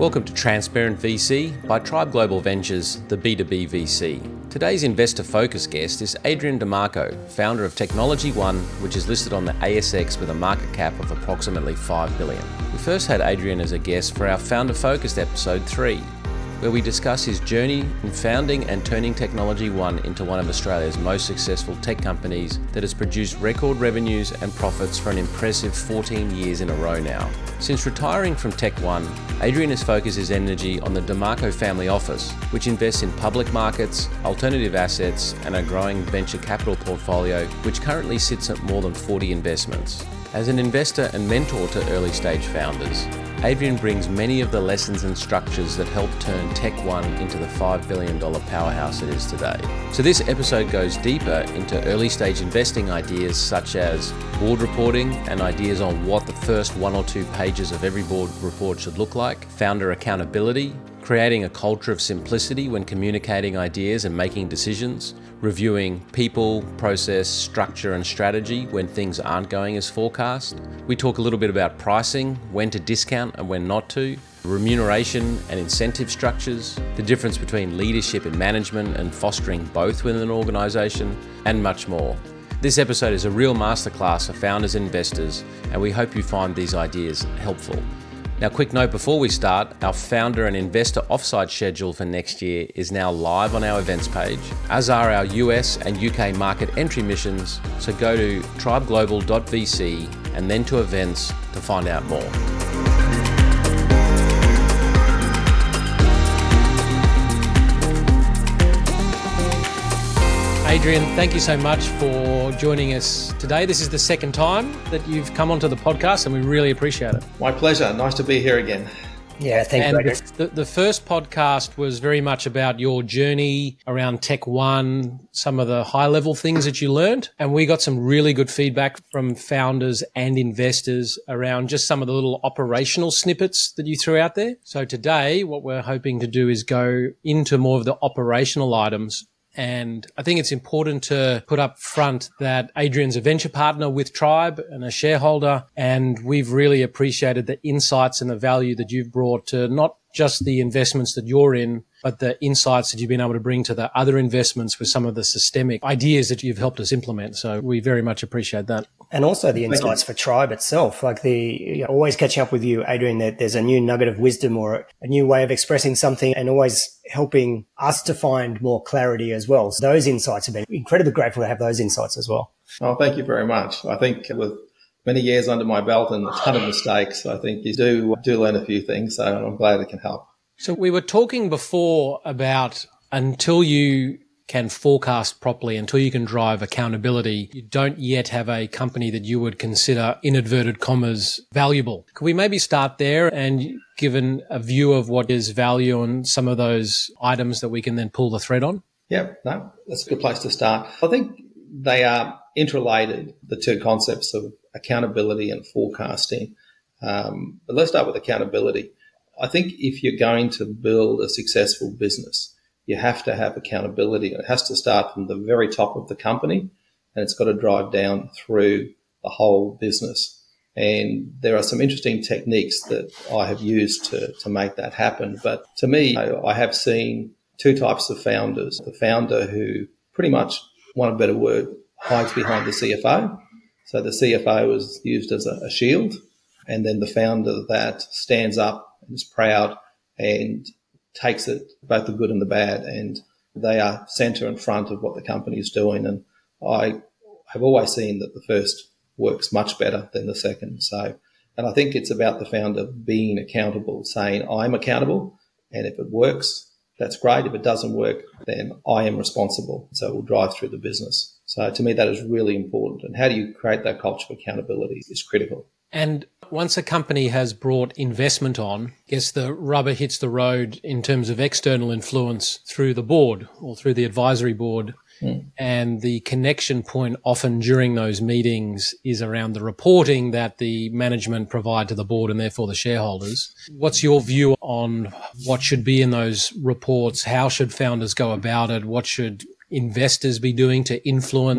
Welcome to Transparent VC by Tribe Global Ventures, the B2B VC. Today's investor focus guest is Adrian DeMarco, founder of Technology One, which is listed on the ASX with a market cap of approximately $5 billion. We first had Adrian as a guest for our Founder Focused episode 3, where we discuss his journey in founding and turning Technology One into one of Australia's most successful tech companies that has produced record revenues and profits for an impressive 14 years in a row now. Since retiring from Tech One, Adrian has focused his energy on the DeMarco family office, which invests in public markets, alternative assets, and a growing venture capital portfolio, which currently sits at more than 40 investments. As an investor and mentor to early stage founders, Adrian brings many of the lessons and structures that helped turn Tech One into the $5 billion powerhouse it is today. So this episode goes deeper into early stage investing ideas such as board reporting and ideas on what the first 1 or 2 pages of every board report should look like, founder accountability, creating a culture of simplicity when communicating ideas and making decisions, reviewing people, process, structure and strategy when things aren't going as forecast. We talk a little bit about pricing, when to discount and when not to, remuneration and incentive structures, the difference between leadership and management and fostering both within an organisation, and much more. This episode is a real masterclass for founders and investors, and we hope you find these ideas helpful. Now, quick note before we start, our founder and investor offsite schedule for next year is now live on our events page, as are our US and UK market entry missions, so go to tribeglobal.vc and then to events to find out more. Adrian, thank you so much for joining us today. This is the second time that you've come onto the podcast and we really appreciate it. My pleasure. Nice to be here again. Yeah, thank you, Adrian. The first podcast was very much about your journey around Tech One, some of the high-level things that you learned, and we got some really good feedback from founders and investors around just some of the little operational snippets that you threw out there. So today, what we're hoping to do is go into more of the operational items. And I think it's important to put up front that Adrian's a venture partner with Tribe and a shareholder, and we've really appreciated the insights and the value that you've brought to not just the investments that you're in, but the insights that you've been able to bring to the other investments with some of the systemic ideas that you've helped us implement. So we very much appreciate that. And also the insights for Tribe itself, like always catching up with you, Adrian, that there's a new nugget of wisdom or a new way of expressing something and always helping us to find more clarity as well. So those insights have been incredibly grateful to have those insights as well. Oh, thank you very much. I think with many years under my belt and a ton of mistakes, I think you do learn a few things. So I'm glad it can help. So we were talking before about until you can forecast properly, until you can drive accountability, you don't yet have a company that you would consider, in inverted commas, valuable. Could we maybe start there and given a view of what is value on some of those items that we can then pull the thread on? Yeah, no, that's a good place to start. I think they are interrelated, the two concepts of accountability and forecasting. But let's start with accountability. I think if you're going to build a successful business, you have to have accountability. It has to start from the very top of the company and it's got to drive down through the whole business. And there are some interesting techniques that I have used to make that happen. But to me, I have seen 2 types of founders. The founder who pretty much, want a better word, hides behind the CFO. So the CFO is used as a shield. And then the founder that stands up and is proud and takes it, both the good and the bad, and they are center and front of what the company is doing. And I have always seen that the first works much better than the second. So, and I think it's about the founder being accountable, saying, I'm accountable, and if it works, that's great. If it doesn't work, then I am responsible. So it will drive through the business. So to me, that is really important. And how do you create that culture of accountability is critical. And once a company has brought investment on, I guess the rubber hits the road in terms of external influence through the board or through the advisory board. And the connection point often during those meetings is around the reporting that the management provide to the board and therefore the shareholders. What's your view on what should be in those reports? How should founders go about it? What should investors be doing to influence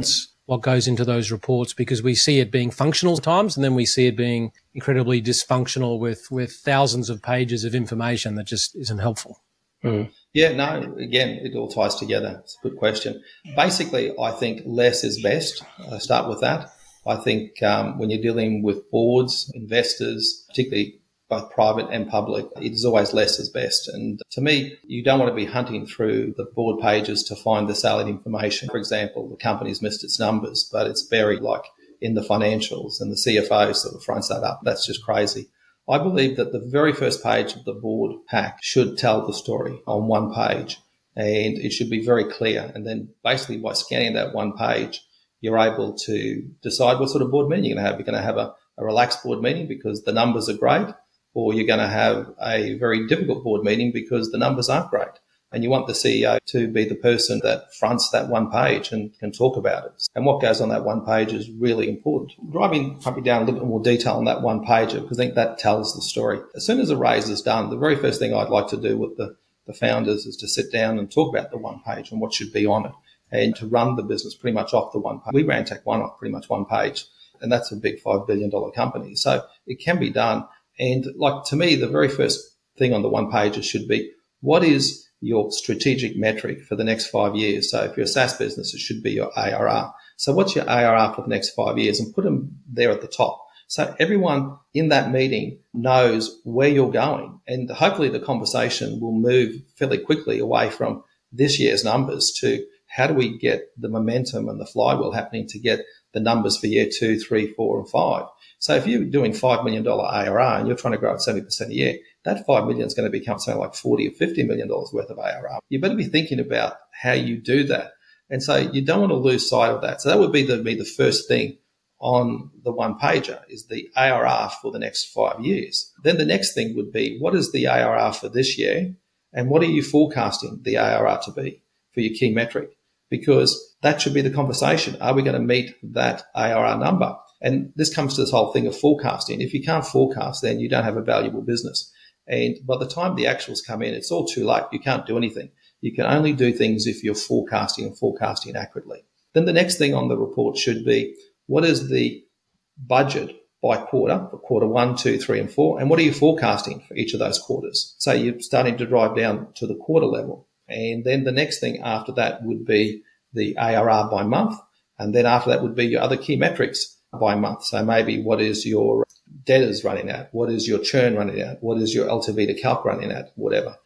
what goes into those reports, because we see it being functional at times, and then we see it being incredibly dysfunctional with thousands of pages of information that just isn't helpful. Mm. Yeah, no, again, it all ties together. It's a good question. Basically, I think less is best. I'll start with that. I think when you're dealing with boards, investors, particularly both private and public, it is always less is best. And to me, you don't want to be hunting through the board pages to find the salient information. For example, the company's missed its numbers, but it's buried like in the financials, and the CFO sort of fronts that up. That's just crazy. I believe that the very first page of the board pack should tell the story on one page, and it should be very clear. And then basically by scanning that one page, you're able to decide what sort of board meeting you're going to have. You're going to have a relaxed board meeting because the numbers are great, or you're going to have a very difficult board meeting because the numbers aren't great. And you want the CEO to be the person that fronts that one page and can talk about it. And what goes on that one page is really important. Driving probably down a little bit more detail on that one page, because I think that tells the story. As soon as a raise is done, the very first thing I'd like to do with the founders is to sit down and talk about the one page and what should be on it, and to run the business pretty much off the one page. We ran TechOne off pretty much one page, and that's a big $5 billion company. So it can be done. And like, to me, the very first thing on the one page should be, what is your strategic metric for the next 5 years? So if you're a SaaS business, it should be your ARR. So what's your ARR for the next 5 years? And put them there at the top. So everyone in that meeting knows where you're going. And hopefully the conversation will move fairly quickly away from this year's numbers to how do we get the momentum and the flywheel happening to get the numbers for year 2, 3, 4, and 5. So if you're doing $5 million ARR and you're trying to grow at 70% a year, that $5 million is going to become something like $40 or $50 million worth of ARR. You better be thinking about how you do that. And so you don't want to lose sight of that. So that would be the first thing on the one pager, is the ARR for the next 5 years. Then the next thing would be, what is the ARR for this year? And what are you forecasting the ARR to be for your key metric? Because that should be the conversation. Are we going to meet that ARR number? And this comes to this whole thing of forecasting. If you can't forecast, then you don't have a valuable business. And by the time the actuals come in, it's all too late. You can't do anything. You can only do things if you're forecasting and forecasting accurately. Then the next thing on the report should be, what is the budget by quarter for quarter 1, 2, 3, and 4? And what are you forecasting for each of those quarters? So you're starting to drive down to the quarter level. And then the next thing after that would be the ARR by month. And then after that would be your other key metrics by month. So maybe what is your debtors running at? What is your churn running at? What is your LTV to CAC running at? Whatever.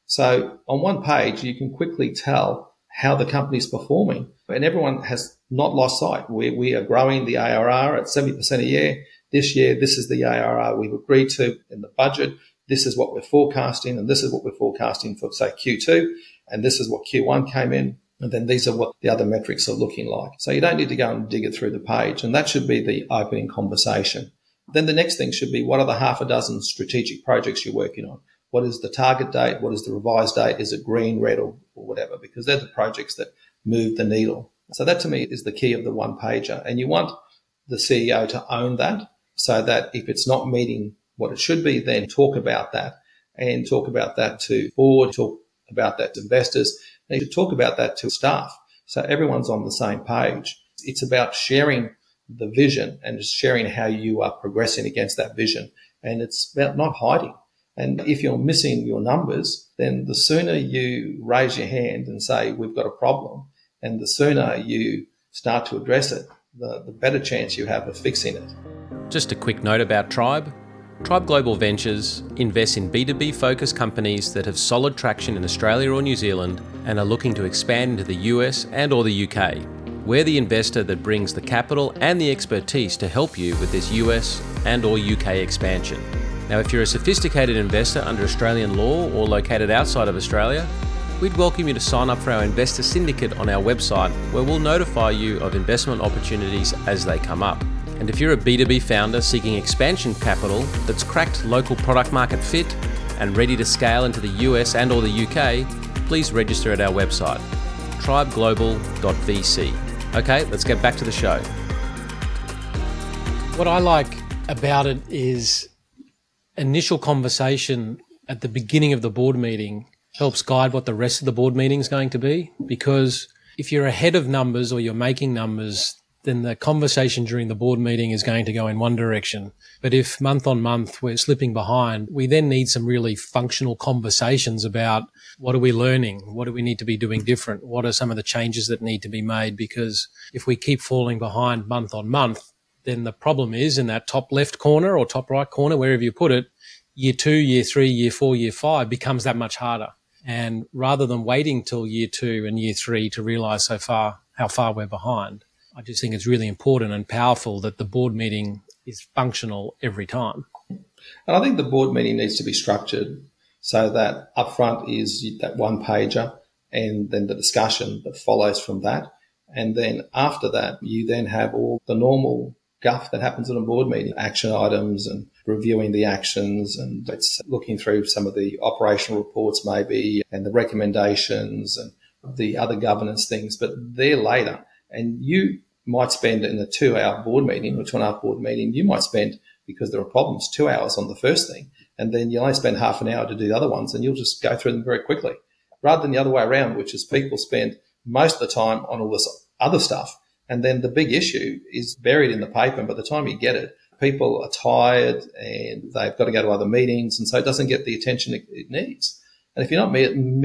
So on one page, you can quickly tell how the company's performing. And everyone has not lost sight. We are growing the ARR at 70% a year. This year, this is the ARR we've agreed to in the budget. This is what we're forecasting, and this is what we're forecasting for, say, Q2, and this is what Q1 came in, and then these are what the other metrics are looking like. So you don't need to go and dig it through the page, and that should be the opening conversation. Then the next thing should be, what are the half a dozen strategic projects you're working on? What is the target date? What is the revised date? Is it green, red, or whatever? Because they're the projects that move the needle. So that, to me, is the key of the one-pager. And you want the CEO to own that, so that if it's not meeting what it should be, then talk about that, and talk about that to board, talk about that to investors, and you should talk about that to staff. So everyone's on the same page. It's about sharing the vision and just sharing how you are progressing against that vision. And it's about not hiding. And if you're missing your numbers, then the sooner you raise your hand and say, we've got a problem, and the sooner you start to address it, the better chance you have of fixing it. Just a quick note about Tribe. Tribe Global Ventures invests in B2B focused companies that have solid traction in Australia or New Zealand and are looking to expand into the US and or the UK. We're the investor that brings the capital and the expertise to help you with this US and or UK expansion. Now, if you're a sophisticated investor under Australian law or located outside of Australia, we'd welcome you to sign up for our investor syndicate on our website, where we'll notify you of investment opportunities as they come up. And if you're a B2B founder seeking expansion capital that's cracked local product market fit and ready to scale into the US and or the UK, please register at our website, tribeglobal.vc. Okay, let's get back to the show. What I like about it is initial conversation at the beginning of the board meeting helps guide what the rest of the board meeting is going to be, because if you're ahead of numbers or you're making numbers, then the conversation during the board meeting is going to go in one direction. But if month on month we're slipping behind, we then need some really functional conversations about what are we learning? What do we need to be doing different? What are some of the changes that need to be made? Because if we keep falling behind month on month, then the problem is in that top left corner or top right corner, wherever you put it, year 2, year 3, year 4, year 5 becomes that much harder. And rather than waiting till year 2 and year 3 to realise how far we're behind, I just think it's really important and powerful that the board meeting is functional every time. And I think the board meeting needs to be structured so that up front is that one pager and then the discussion that follows from that. And then after that, you then have all the normal guff that happens in a board meeting, action items and reviewing the actions, and it's looking through some of the operational reports maybe and the recommendations and the other governance things, but they're later. And you might spend in a 2-hour board meeting or 2.5 board meeting, you might spend, because there are problems, 2 hours on the first thing, and then you only spend half an hour to do the other ones, and you'll just go through them very quickly, rather than the other way around, which is people spend most of the time on all this other stuff. And then the big issue is buried in the paper. And by the time you get it, people are tired and they've got to go to other meetings. And so it doesn't get the attention it needs. And if you're not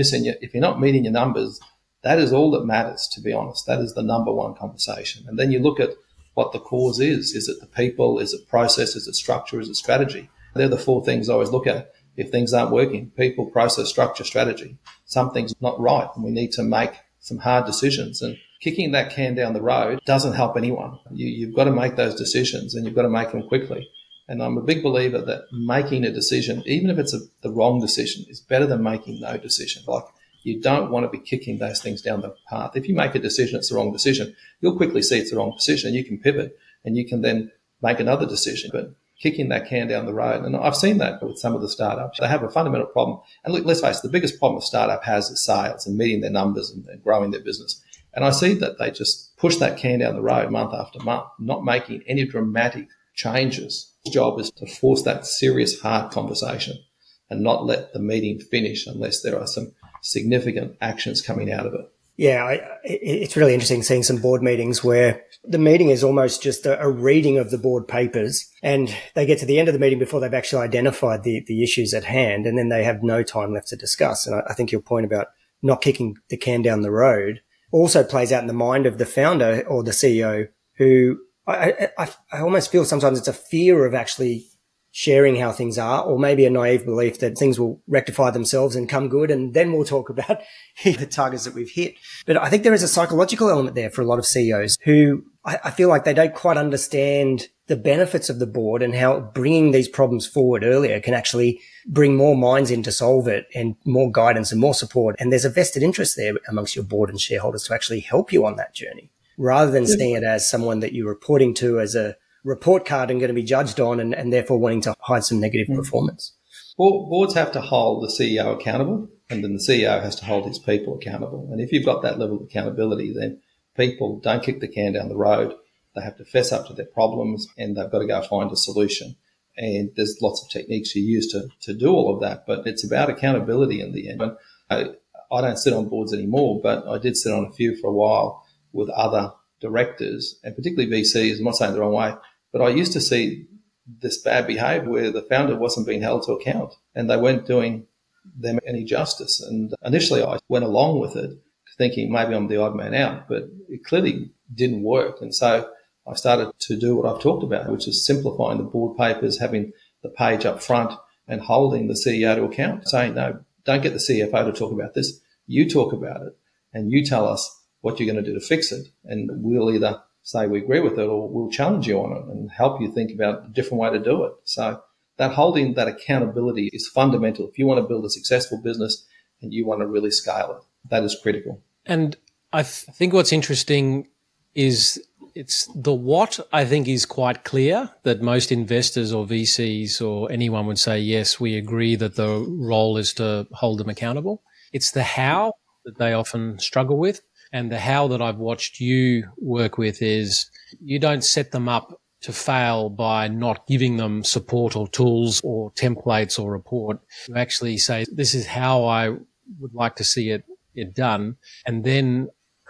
meeting your numbers, that is all that matters, to be honest. That is the number one conversation. And then you look at what the cause is. Is it the people? Is it process? Is it structure? Is it strategy? They're the 4 things I always look at. If things aren't working, people, process, structure, strategy, something's not right. And we need to make some hard decisions. And kicking that can down the road doesn't help anyone. You've got to make those decisions, and you've got to make them quickly. And I'm a big believer that making a decision, even if it's the wrong decision, is better than making no decision. Like, you don't want to be kicking those things down the path. If you make a decision, it's the wrong decision, you'll quickly see it's the wrong decision, and you can pivot and you can then make another decision. But kicking that can down the road, and I've seen that with some of the startups, they have a fundamental problem. And look, let's face it, the biggest problem a startup has is sales and meeting their numbers and growing their business. And I see that they just push that can down the road month after month, not making any dramatic changes. The job is to force that serious, hard conversation and not let the meeting finish unless there are some significant actions coming out of it. Yeah, it's really interesting seeing some board meetings where the meeting is almost just a reading of the board papers, and they get to the end of the meeting before they've actually identified the issues at hand, and then they have no time left to discuss. And I think your point about not kicking the can down the road also plays out in the mind of the founder or the CEO, who I almost feel sometimes it's a fear of actually sharing how things are, or maybe a naive belief that things will rectify themselves and come good, and then we'll talk about the targets that we've hit. But I think there is a psychological element there for a lot of CEOs who I feel like they don't quite understand the benefits of the board and how bringing these problems forward earlier can actually bring more minds in to solve it and more guidance and more support. And there's a vested interest there amongst your board and shareholders to actually help you on that journey, rather than seeing it as someone that you're reporting to as a report card and going to be judged on and therefore wanting to hide some negative performance. Boards have to hold the CEO accountable, and then the CEO has to hold his people accountable. And if you've got that level of accountability, then people don't kick the can down the road. They have to fess up to their problems, and they've got to go find a solution. And there's lots of techniques you use to do all of that, but it's about accountability in the end. And I don't sit on boards anymore, but I did sit on a few for a while with other directors, and particularly VCs. I'm not saying the wrong way, but I used to see this bad behavior where the founder wasn't being held to account and they weren't doing them any justice. And initially I went along with it thinking maybe I'm the odd man out, but it clearly didn't work. And so I started to do what I've talked about, which is simplifying the board papers, having the page up front and holding the CEO to account, saying, no, don't get the CFO to talk about this. You talk about it and you tell us what you're going to do to fix it. And we'll either say we agree with it or we'll challenge you on it and help you think about a different way to do it. So that holding that accountability is fundamental. If you want to build a successful business and you want to really scale it, that is critical. And I think what's interesting is it's the what I think is quite clear, that most investors or VCs or anyone would say, yes, we agree that the role is to hold them accountable. It's the how that they often struggle with. And the how that I've watched you work with is you don't set them up to fail by not giving them support or tools or templates or report. You actually say, this is how I would like to see it done, and then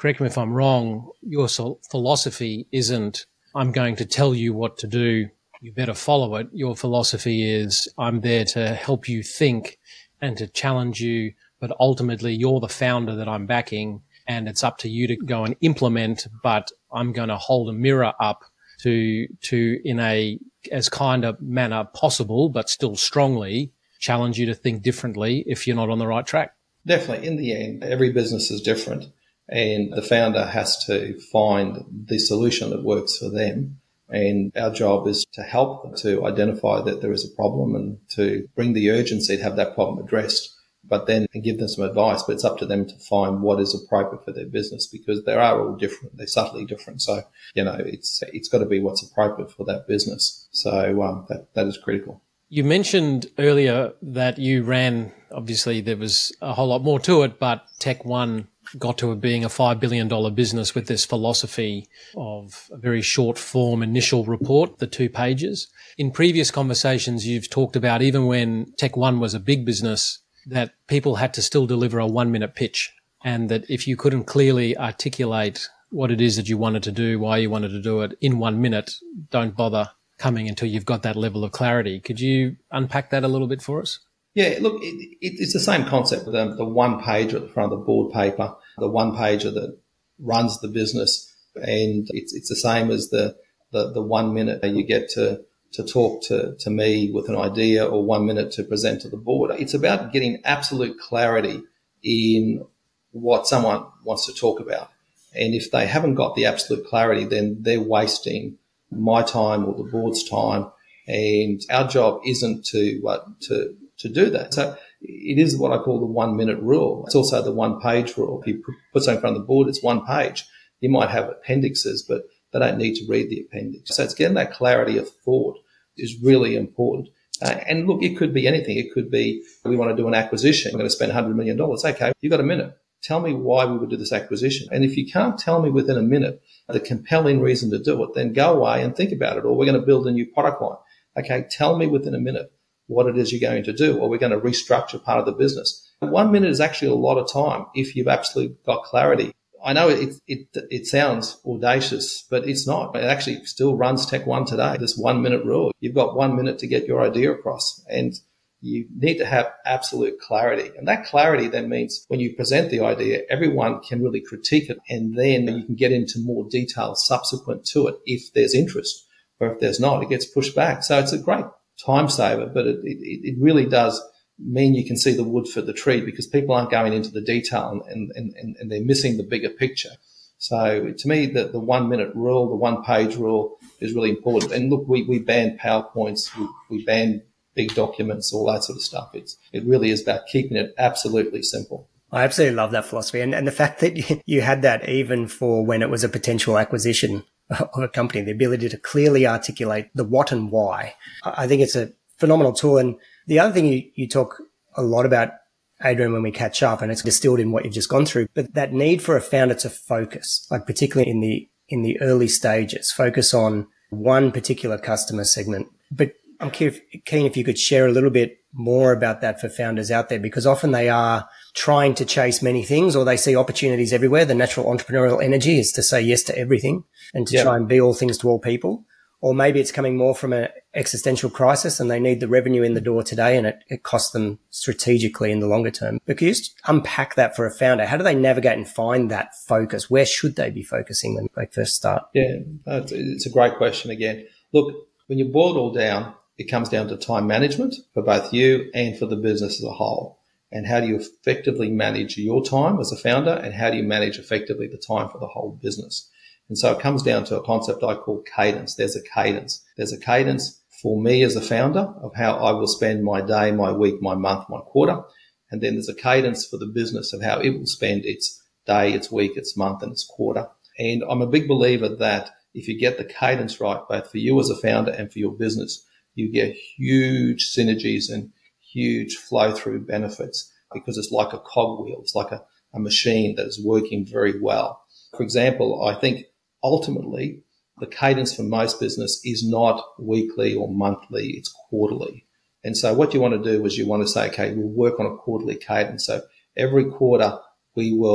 correct me if I'm wrong, your philosophy isn't, I'm going to tell you what to do, you better follow it. Your philosophy is, I'm there to help you think and to challenge you, but ultimately you're the founder that I'm backing, and it's up to you to go and implement, but I'm going to hold a mirror up to in a as kind of manner possible, but still strongly challenge you to think differently if you're not on the right track. Definitely. In the end, every business is different, and the founder has to find the solution that works for them. And our job is to help them to identify that there is a problem and to bring the urgency to have that problem addressed, but then give them some advice. But it's up to them to find what is appropriate for their business, because they are all different. They're subtly different. So, it's got to be what's appropriate for that business. So that is critical. You mentioned earlier that you ran, obviously there was a whole lot more to it, but TechOne got to being a $5 billion business with this philosophy of a very short form initial report, the 2 pages. In previous conversations, you've talked about even when TechOne was a big business, that people had to still deliver a 1-minute pitch, and that if you couldn't clearly articulate what it is that you wanted to do, why you wanted to do it in 1 minute, don't bother coming until you've got that level of clarity. Could you unpack that a little bit for us? Yeah, look, it's the same concept. The one pager at the front of the board paper, the one pager that runs the business, and it's the same as the 1 minute you get to talk to me with an idea, or 1 minute to present to the board. It's about getting absolute clarity in what someone wants to talk about. And if they haven't got the absolute clarity, then they're wasting my time or the board's time. And our job isn't to do that. So it is what I call the 1 minute rule. It's also the 1 page rule. If you put something in front of the board, it's 1 page. You might have appendixes, but they don't need to read the appendix. So it's getting that clarity of thought is really important. And look, it could be anything. It could be, we want to do an acquisition. We're going to spend $100 million. Okay, you've got a minute. Tell me why we would do this acquisition. And if you can't tell me within a minute the compelling reason to do it, then go away and think about it. Or we're going to build a new product line. Okay, tell me within a minute what it is you're going to do, or we're going to restructure part of the business. 1 minute is actually a lot of time if you've absolutely got clarity. I know it sounds audacious, but it's not. It actually still runs TechOne today, this 1 minute rule. You've got 1 minute to get your idea across, and you need to have absolute clarity. And that clarity then means when you present the idea, everyone can really critique it, and then you can get into more detail subsequent to it if there's interest, or if there's not, it gets pushed back. So it's a great time saver, but it really does mean you can see the wood for the tree, because people aren't going into the detail and they're missing the bigger picture. So to me, the 1 minute rule, the 1 page rule is really important. And look, we ban PowerPoints, we ban big documents, all that sort of stuff. It really is about keeping it absolutely simple. I absolutely love that philosophy. And the fact that you had that even for when it was a potential acquisition of a company, the ability to clearly articulate the what and why. I think it's a phenomenal tool. And the other thing you talk a lot about, Adrian, when we catch up, and it's distilled in what you've just gone through, but that need for a founder to focus, like particularly in the early stages, focus on one particular customer segment. But I'm keen if you could share a little bit more about that for founders out there, because often they are trying to chase many things, or they see opportunities everywhere. The natural entrepreneurial energy is to say yes to everything and to try and be all things to all people. Or maybe it's coming more from an existential crisis and they need the revenue in the door today, and it costs them strategically in the longer term. But can you just unpack that for a founder? How do they navigate and find that focus? Where should they be focusing when they first start? Yeah, it's a great question again. Look, when you boil it all down, it comes down to time management for both you and for the business as a whole. And how do you effectively manage your time as a founder, and how do you manage effectively the time for the whole business? And so it comes down to a concept I call cadence. There's a cadence. There's a cadence for me as a founder of how I will spend my day, my week, my month, my quarter. And then there's a cadence for the business of how it will spend its day, its week, its month, and its quarter. And I'm a big believer that if you get the cadence right, both for you as a founder and for your business, you get huge synergies and huge flow-through benefits, because it's like a cogwheel. It's like a machine that is working very well. For example, I think ultimately the cadence for most business is not weekly or monthly, it's quarterly. And so what you want to do is you want to say, okay, we'll work on a quarterly cadence. So every quarter we will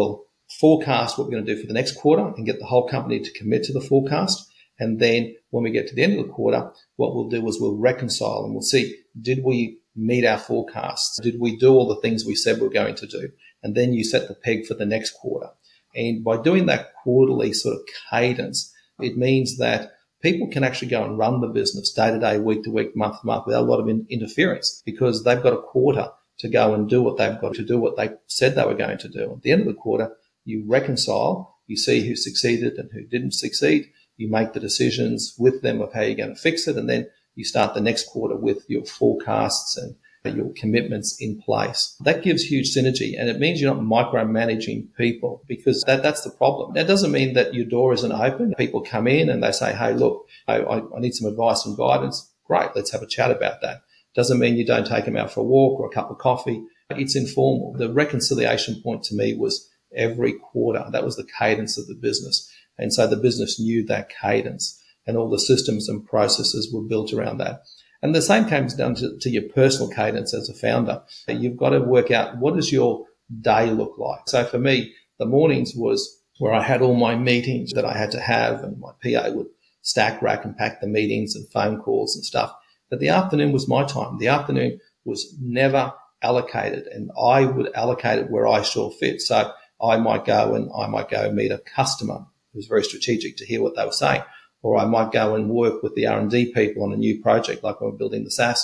forecast what we're going to do for the next quarter and get the whole company to commit to the forecast. And then when we get to the end of the quarter, what we'll do is we'll reconcile and we'll see, did we meet our forecasts? Did we do all the things we said we're going to do? And then you set the peg for the next quarter. And by doing that quarterly sort of cadence, it means that people can actually go and run the business day to day, week to week, month to month without a lot of interference, because they've got a quarter to go and do what they've got to do, what they said they were going to do. At the end of the quarter, you reconcile, you see who succeeded and who didn't succeed. You make the decisions with them of how you're going to fix it, and then you start the next quarter with your forecasts and your commitments in place. That gives huge synergy, and it means you're not micromanaging people, because that's the problem. That doesn't mean that your door isn't open. People come in and they say, hey, look, I need some advice and guidance. Great, let's have a chat about that. Doesn't mean you don't take them out for a walk or a cup of coffee. It's informal. The reconciliation point to me was every quarter. That was the cadence of the business. And so the business knew that cadence, and all the systems and processes were built around that. And the same comes down to your personal cadence as a founder. You've got to work out, what does your day look like? So for me, the mornings was where I had all my meetings that I had to have, and my PA would stack, rack and pack the meetings and phone calls and stuff. But the afternoon was my time. The afternoon was never allocated, and I would allocate it where I saw fit. So I might go meet a customer. It was very strategic to hear what they were saying. Or I might go and work with the R&D people on a new project, like when we're building the SaaS.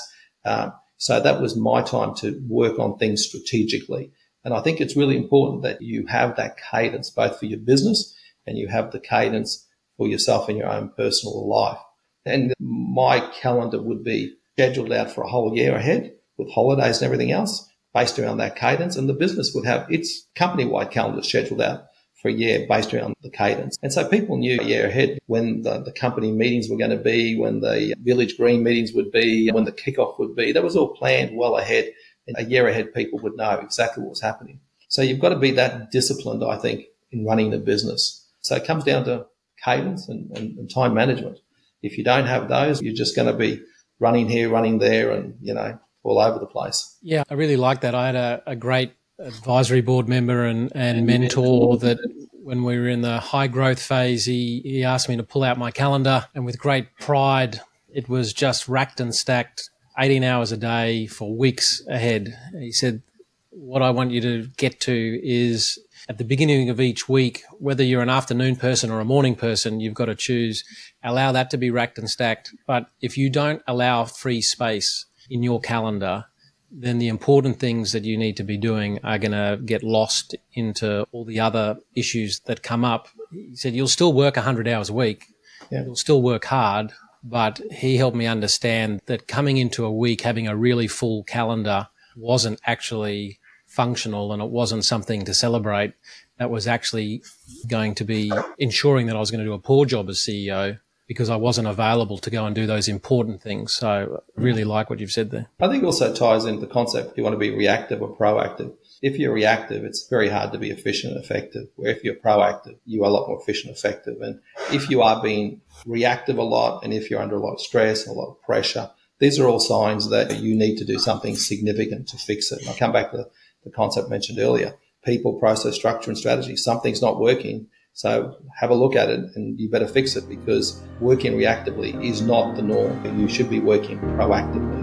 So that was my time to work on things strategically. And I think it's really important that you have that cadence, both for your business and you have the cadence for yourself in your own personal life. And my calendar would be scheduled out for a whole year ahead with holidays and everything else based around that cadence. And the business would have its company-wide calendar scheduled out for a year based around the cadence. And so people knew a year ahead when the company meetings were going to be, when the Village Green meetings would be, when the kickoff would be. That was all planned well ahead. And a year ahead, people would know exactly what was happening. So you've got to be that disciplined, I think, in running the business. So it comes down to cadence and time management. If you don't have those, you're just going to be running here, running there, and, all over the place. Yeah, I really like that. I had a great advisory board member and mentor that when we were in the high growth phase, he asked me to pull out my calendar, and with great pride, it was just racked and stacked 18 hours a day for weeks ahead. He said, what I want you to get to is at the beginning of each week, whether you're an afternoon person or a morning person, you've got to choose, allow that to be racked and stacked. But if you don't allow free space in your calendar, then the important things that you need to be doing are going to get lost into all the other issues that come up. He said, you'll still work 100 hours a week. Yeah. You'll still work hard. But he helped me understand that coming into a week, having a really full calendar wasn't actually functional, and it wasn't something to celebrate. That was actually going to be ensuring that I was going to do a poor job as CEO, because I wasn't available to go and do those important things. So I really like what you've said there. I think also ties into the concept, do you want to be reactive or proactive? If you're reactive, it's very hard to be efficient and effective. Where if you're proactive, you are a lot more efficient and effective. And if you are being reactive a lot, and if you're under a lot of stress, a lot of pressure, these are all signs that you need to do something significant to fix it. And I'll come back to the concept mentioned earlier, people, process, structure, and strategy. Something's not working. So have a look at it, and you better fix it, because working reactively is not the norm. You should be working proactively.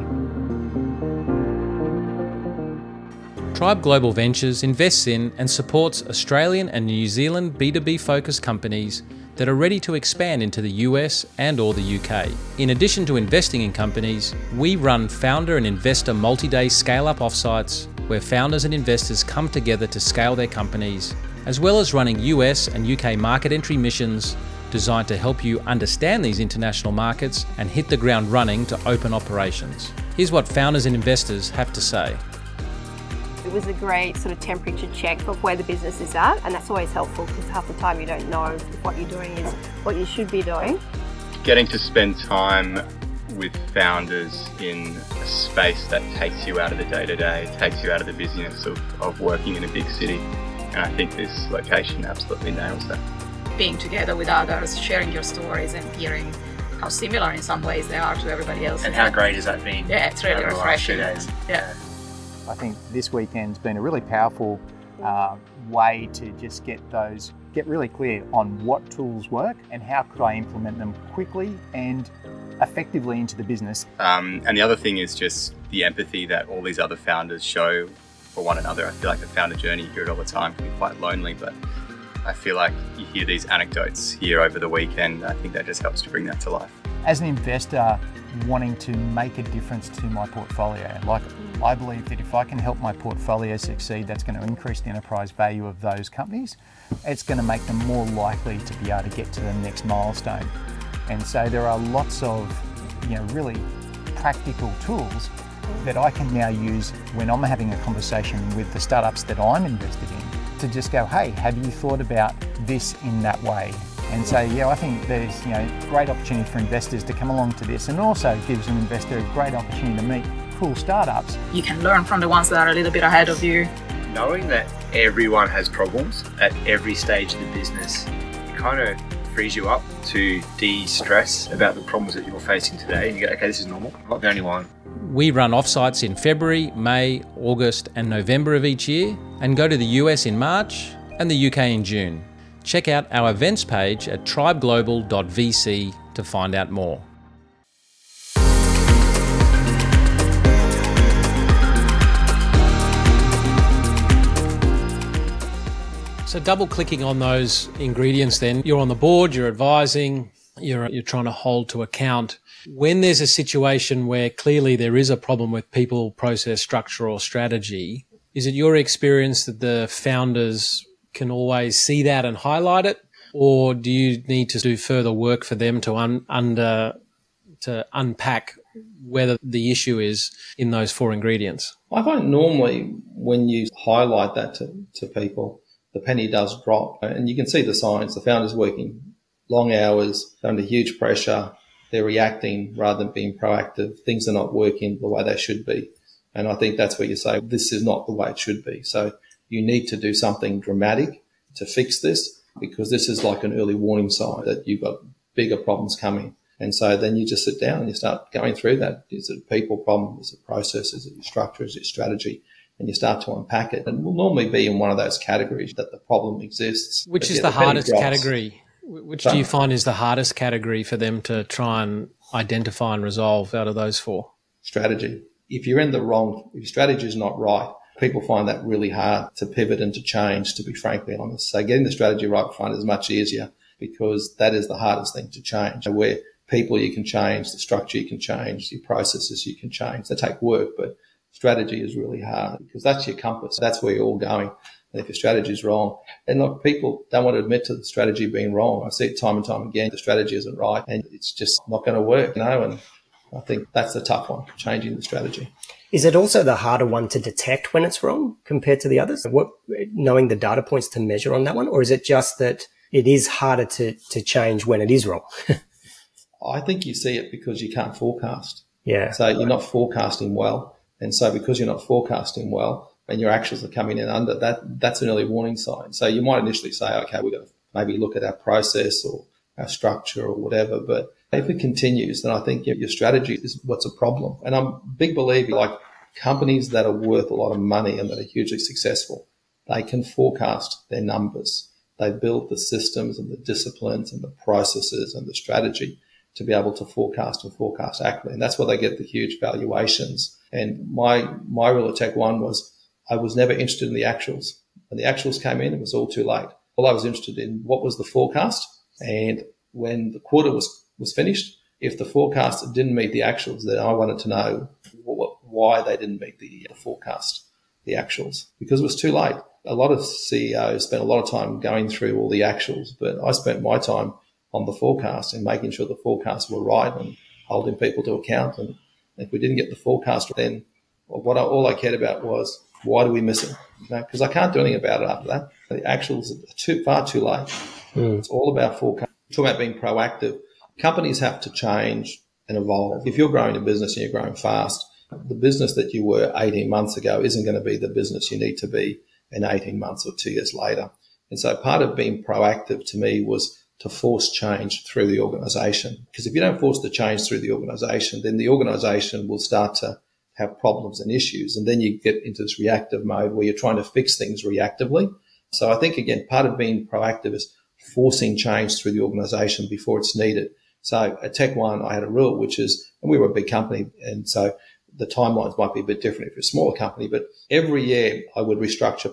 Tribe Global Ventures invests in and supports Australian and New Zealand B2B focused companies that are ready to expand into the US and or the UK. In addition to investing in companies, we run founder and investor multi-day scale-up offsites where founders and investors come together to scale their companies, as well as running US and UK market entry missions designed to help you understand these international markets and hit the ground running to open operations. Here's what founders and investors have to say. It was a great sort of temperature check of where the business is at, and that's always helpful, because half the time you don't know if what you're doing is what you should be doing. Getting to spend time with founders in a space that takes you out of the day-to-day, takes you out of the busyness of working in a big city. And I think this location absolutely nails that. Being together with others, sharing your stories and hearing how similar in some ways they are to everybody else. And how great has that been? Yeah, it's really refreshing. The last 2 days. Yeah. I think this weekend's been a really powerful way to just get really clear on what tools work and how could I implement them quickly and effectively into the business. And the other thing is just the empathy that all these other founders show for one another. I feel like the founder journey, you hear it all the time, can be quite lonely, but I feel like you hear these anecdotes here over the weekend. I think that just helps to bring that to life. As an investor wanting to make a difference to my portfolio, I believe that if I can help my portfolio succeed, that's going to increase the enterprise value of those companies. It's going to make them more likely to be able to get to the next milestone. And so there are lots of, really practical tools that I can now use when I'm having a conversation with the startups that I'm invested in to just go, hey, have you thought about this in that way? And so, I think there's, great opportunity for investors to come along to this, and also gives an investor a great opportunity to meet cool startups. You can learn from the ones that are a little bit ahead of you. Knowing that everyone has problems at every stage of the business, it kind of frees you up to de-stress about the problems that you're facing today. And you go, okay, this is normal. I'm not the only one. We run offsites in February, May, August and November of each year, and go to the US in March and the UK in June. Check out our events page at tribeglobal.vc to find out more. So double clicking on those ingredients then, you're on the board, you're advising, you're trying to hold to account. When there's a situation where clearly there is a problem with people, process, structure or strategy, is it your experience that the founders can always see that and highlight it? Or do you need to do further work for them to unpack whether the issue is in those four ingredients? I find normally when you highlight that to people, the penny does drop, and you can see the signs. The founder's working long hours, under huge pressure. They're reacting rather than being proactive. Things are not working the way they should be. And I think that's where you say, this is not the way it should be. So you need to do something dramatic to fix this, because this is like an early warning sign that you've got bigger problems coming. And so then you just sit down and you start going through that. Is it a people problem? Is it process? Is it your structure? Is it strategy? And you start to unpack it. And it will normally be in one of those categories that the problem exists. Which is the hardest category? Which do you find is the hardest category for them to try and identify and resolve out of those four? Strategy. If your strategy is not right, people find that really hard to pivot and to change, to be frankly honest. So getting the strategy right up front is much easier, because that is the hardest thing to change. Where people you can change, the structure you can change, your processes you can change. They take work, but strategy is really hard, because that's your compass. That's where you're all going. And if your strategy is wrong, and look, people don't want to admit to the strategy being wrong. I see it time and time again. The strategy isn't right and it's just not going to work, and I think that's the tough one, changing the strategy. Is it also the harder one to detect when it's wrong compared to the others? Knowing the data points to measure on that one? Or is it just that it is harder to change when it is wrong? I think you see it because you can't forecast. Yeah. So you're not forecasting well. And so because you're not forecasting well and your actuals are coming in under, that's an early warning sign. So you might initially say, okay, we've got to maybe look at our process or our structure or whatever. But if it continues, then I think your strategy is what's a problem. And I'm a big believer, like companies that are worth a lot of money and that are hugely successful, they can forecast their numbers. They build the systems and the disciplines and the processes and the strategy to be able to forecast accurately. And that's why they get the huge valuations. And my rule of Tech One was I was never interested in the actuals. When the actuals came in, it was all too late. All I was interested in, what was the forecast? And when the quarter was finished, if the forecast didn't meet the actuals, then I wanted to know why they didn't meet the forecast, the actuals, because it was too late. A lot of CEOs spent a lot of time going through all the actuals, but I spent my time on the forecast and making sure the forecasts were right and holding people to account. And if we didn't get the forecast, then all I cared about was, why do we miss it? Because I can't do anything about it after that. The actuals are far too late. It's all about forecast. Talking about being proactive. Companies have to change and evolve. If you're growing a business and you're growing fast, the business that you were 18 months ago isn't going to be the business you need to be in 18 months or 2 years later. And so part of being proactive to me was to force change through the organisation. Because if you don't force the change through the organisation, then the organisation will start to have problems and issues. And then you get into this reactive mode where you're trying to fix things reactively. So I think, again, part of being proactive is forcing change through the organisation before it's needed. So at Tech One, I had a rule, which is, and we were a big company, and so the timelines might be a bit different if you're a smaller company, but every year I would restructure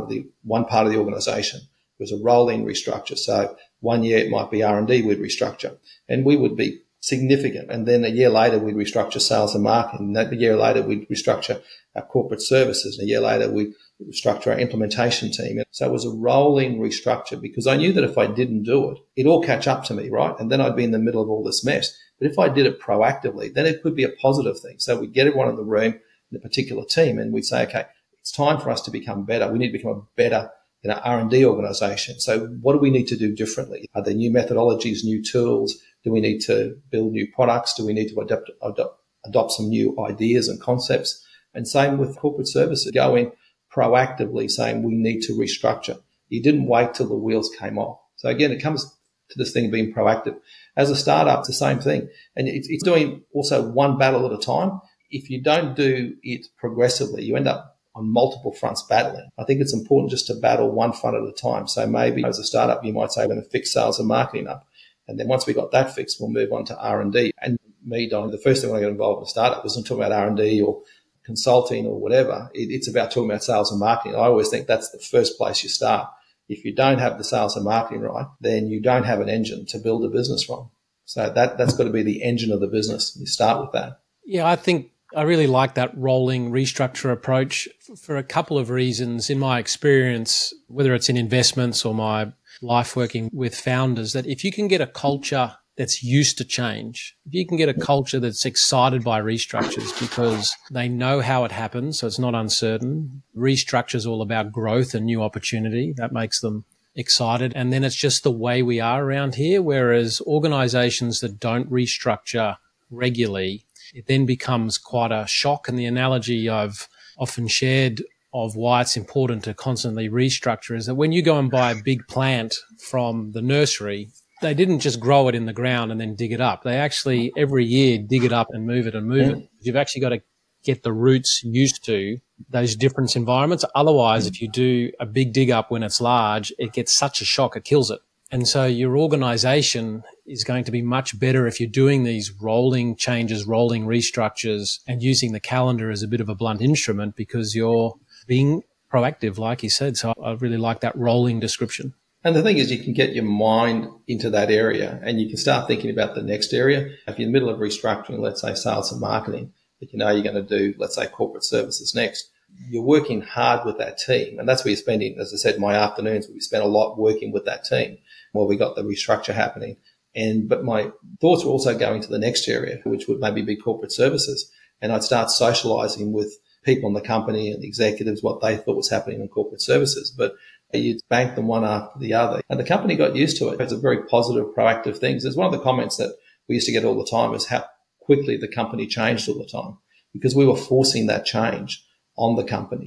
one part of the organisation. It was a rolling restructure. So 1 year it might be R&D we'd restructure, and we would be significant. And then a year later we'd restructure sales and marketing. And a year later we'd restructure our corporate services. And a year later we'd restructure our implementation team. And so it was a rolling restructure because I knew that if I didn't do it, it'd all catch up to me, right? And then I'd be in the middle of all this mess. But if I did it proactively, then it could be a positive thing. So we'd get everyone in the room in a particular team and we'd say, okay, it's time for us to become better. We need to become a better R&D organisation. So what do we need to do differently? Are there new methodologies, new tools? Do we need to build new products? Do we need to adopt some new ideas and concepts? And same with corporate services. Go in proactively saying we need to restructure. You didn't wait till the wheels came off. So again, it comes to this thing of being proactive. As a startup, it's the same thing. And it's doing also one battle at a time. If you don't do it progressively, you end up on multiple fronts battling. I think it's important just to battle one front at a time. So maybe as a startup, you might say, we're going to fix sales and marketing up. And then once we got that fixed, we'll move on to R&D. And me, Don, the first thing when I got involved in a startup wasn't talking about R&D or consulting or whatever. It's about talking about sales and marketing. I always think that's the first place you start. If you don't have the sales and marketing right, then you don't have an engine to build a business from. So that's got to be the engine of the business. You start with that. Yeah, I think I really like that rolling restructure approach for a couple of reasons. In my experience, whether it's in investments or my life working with founders, that if you can get a culture that's used to change, if you can get a culture that's excited by restructures because they know how it happens, so it's not uncertain. Restructure is all about growth and new opportunity. That makes them excited. And then it's just the way we are around here, whereas organizations that don't restructure regularly, it then becomes quite a shock. And the analogy I've often shared of why it's important to constantly restructure is that when you go and buy a big plant from the nursery, they didn't just grow it in the ground and then dig it up. They actually every year dig it up and move it and move it. You've actually got to get the roots used to those different environments. Otherwise, if you do a big dig up when it's large, it gets such a shock, it kills it. And so your organization is going to be much better if you're doing these rolling changes, rolling restructures, and using the calendar as a bit of a blunt instrument because you're being proactive, like you said. So I really like that rolling description. And the thing is, you can get your mind into that area and you can start thinking about the next area. If you're in the middle of restructuring, let's say sales and marketing, but you know you're going to do, let's say, corporate services next, you're working hard with that team. And that's where you're spending, as I said, my afternoons, we spent a lot working with that team while we got the restructure happening. But my thoughts were also going to the next area, which would maybe be corporate services. And I'd start socializing with people in the company and executives what they thought was happening in corporate services. But you'd bank them one after the other. And the company got used to it. It's a very positive, proactive thing. There's one of the comments that we used to get all the time is how quickly the company changed all the time because we were forcing that change on the company,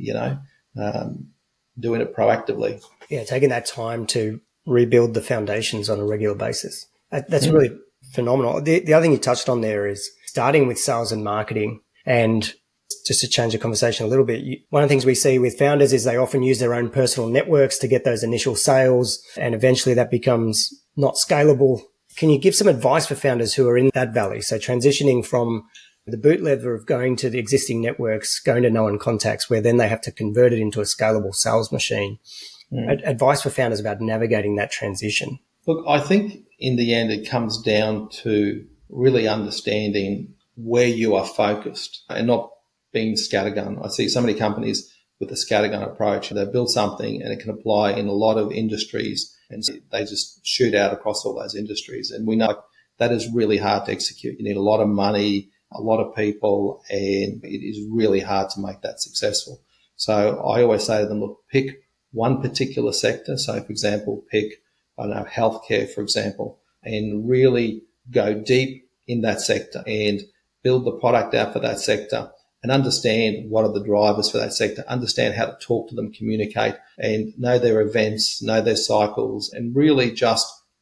doing it proactively. Yeah, taking that time to rebuild the foundations on a regular basis. That's really phenomenal. The other thing you touched on there is starting with sales and marketing. And just to change the conversation a little bit, one of the things we see with founders is they often use their own personal networks to get those initial sales, and eventually that becomes not scalable. Can you give some advice for founders who are in that valley? So transitioning from the boot lever of going to the existing networks, going to known contacts, where then they have to convert it into a scalable sales machine. Advice for founders about navigating that transition. Look, I think in the end it comes down to really understanding where you are focused and not being scattergun. I see so many companies with a scattergun approach. They build something and it can apply in a lot of industries and they just shoot out across all those industries. And we know that is really hard to execute. You need a lot of money, a lot of people, and it is really hard to make that successful. So I always say to them, look, pick one particular sector. So for example, pick, healthcare, for example, and really go deep in that sector and build the product out for that sector. And understand what are the drivers for that sector, understand how to talk to them, communicate, and know their events, know their cycles, and really just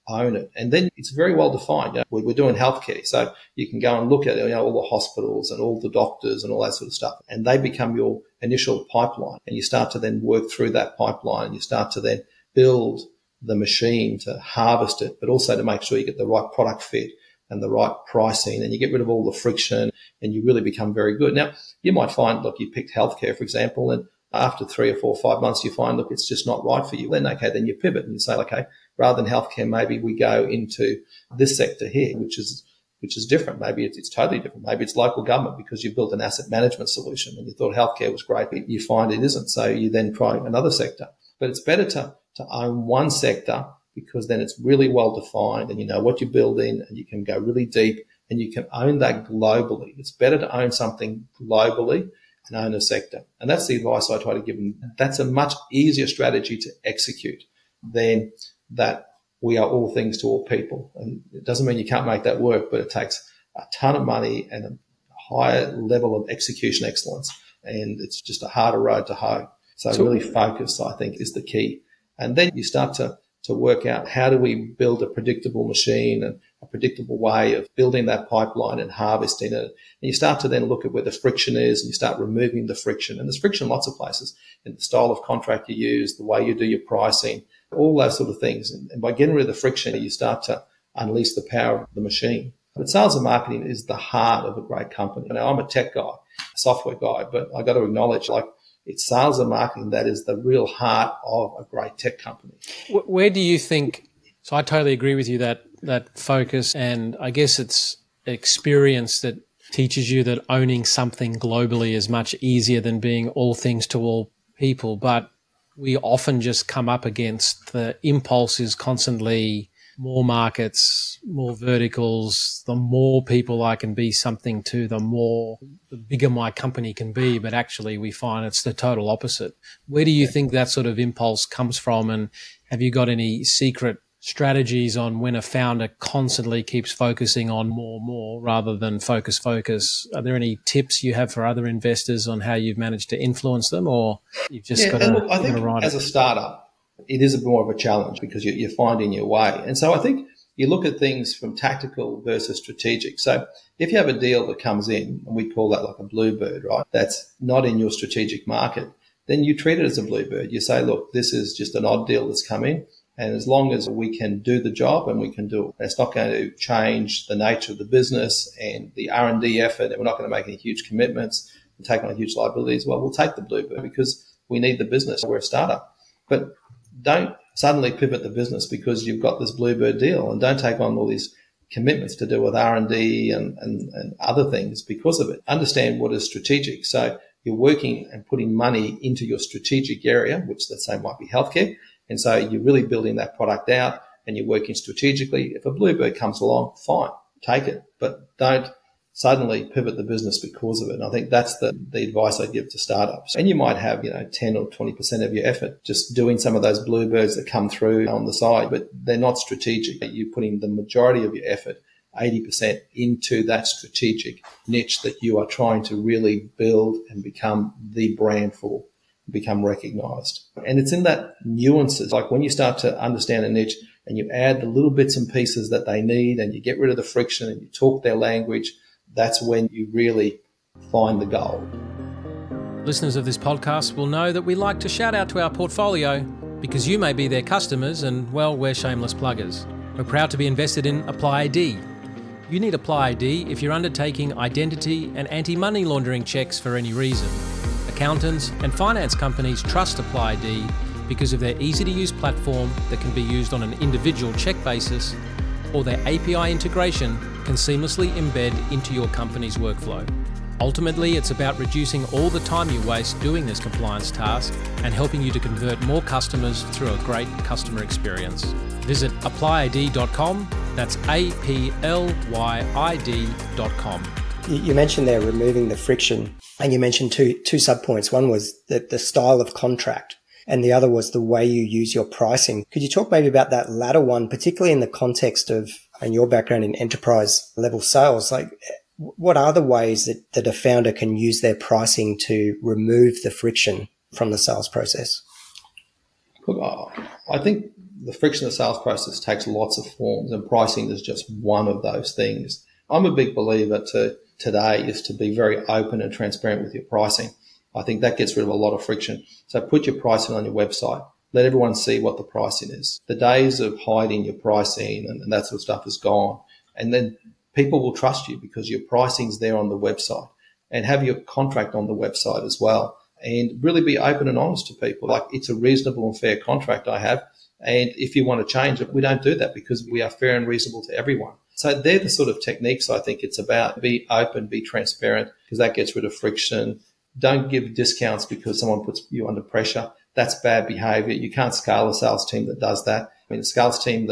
own it. And then it's very well defined. We're doing healthcare. So you can go and look at all the hospitals and all the doctors and all that sort of stuff. And they become your initial pipeline. And you start to then work through that pipeline. And you start to then build the machine to harvest it, but also to make sure you get the right product fit and the right pricing, and you get rid of all the friction, and you really become very good. Now, you might find, look, you picked healthcare, for example, and after 3 or 4 or 5 months, you find, look, it's just not right for you. Then you pivot and you say, okay, rather than healthcare, maybe we go into this sector here, which is different. Maybe it's totally different. Maybe it's local government because you built an asset management solution and you thought healthcare was great, but you find it isn't. So you then try another sector. But it's better to own one sector, because then it's really well defined and you know what you're building and you can go really deep and you can own that globally. It's better to own something globally and own a sector. And that's the advice I try to give them. That's a much easier strategy to execute than that we are all things to all people. And it doesn't mean you can't make that work, but it takes a ton of money and a higher level of execution excellence. And it's just a harder road to hoe. So really focus, I think, is the key. And then you start to work out how do we build a predictable machine and a predictable way of building that pipeline and harvesting it. And you start to then look at where the friction is and you start removing the friction. And there's friction in lots of places, in the style of contract you use, the way you do your pricing, all those sort of things. And by getting rid of the friction, you start to unleash the power of the machine. But sales and marketing is the heart of a great company. Now, I'm a tech guy, a software guy, but I got to acknowledge, it's sales and marketing that is the real heart of a great tech company. Where do you think, so I totally agree with you that focus, and I guess it's experience that teaches you that owning something globally is much easier than being all things to all people. But we often just come up against the impulse is constantly more markets, more verticals, the more people I can be something to, the bigger my company can be. But actually we find it's the total opposite. Where do you think that sort of impulse comes from? And have you got any secret strategies on when a founder constantly keeps focusing on more rather than focus? Are there any tips you have for other investors on how you've managed to influence them, or you've just got to I think as a startup, it is more of a challenge because you're finding your way. And so I think you look at things from tactical versus strategic. So if you have a deal that comes in, and we call that like a bluebird, right, that's not in your strategic market, then you treat it as a bluebird. You say, look, this is just an odd deal that's come in. And as long as we can do the job, and we can do it, it's not going to change the nature of the business and the R&D effort, and we're not going to make any huge commitments and take on huge liabilities. Well, we'll take the bluebird because we need the business. We're a startup. But don't suddenly pivot the business because you've got this bluebird deal, and don't take on all these commitments to do with R&D and other things because of it. Understand what is strategic. So you're working and putting money into your strategic area, which let's say might be healthcare. And so you're really building that product out and you're working strategically. If a bluebird comes along, fine, take it, but don't suddenly pivot the business because of it. And I think that's the advice I give to startups. And you might have, 10 or 20% of your effort just doing some of those bluebirds that come through on the side, but they're not strategic. You're putting the majority of your effort, 80%, into that strategic niche that you are trying to really build and become the brand for, become recognized. And it's in that nuances, like when you start to understand a niche and you add the little bits and pieces that they need and you get rid of the friction and you talk their language, that's when you really find the gold. Listeners of this podcast will know that we like to shout out to our portfolio because you may be their customers and, well, we're shameless pluggers. We're proud to be invested in Apply ID. You need Apply ID if you're undertaking identity and anti-money laundering checks for any reason. Accountants and finance companies trust Apply ID because of their easy-to-use platform that can be used on an individual check basis, or their API integration can seamlessly embed into your company's workflow. Ultimately, it's about reducing all the time you waste doing this compliance task and helping you to convert more customers through a great customer experience. Visit applyid.com. That's APLYID.com. You mentioned there removing the friction, and you mentioned two subpoints. One was the style of contract, and the other was the way you use your pricing. Could you talk maybe about that latter one, particularly in the context of and your background in enterprise level sales? Like, what are the ways that a founder can use their pricing to remove the friction from the sales process? Look, I think the friction of the sales process takes lots of forms, and pricing is just one of those things. I'm a big believer today is to be very open and transparent with your pricing. I think that gets rid of a lot of friction. So put your pricing on your website. Let everyone see what the pricing is. The days of hiding your pricing and that sort of stuff is gone. And then people will trust you because your pricing's there on the website, and have your contract on the website as well. And really be open and honest to people. Like, it's a reasonable and fair contract I have. And if you want to change it, we don't do that because we are fair and reasonable to everyone. So they're the sort of techniques I think it's about. Be open, be transparent, because that gets rid of friction. Don't give discounts because someone puts you under pressure. That's bad behavior. You can't scale a sales team that does that. I mean, the sales team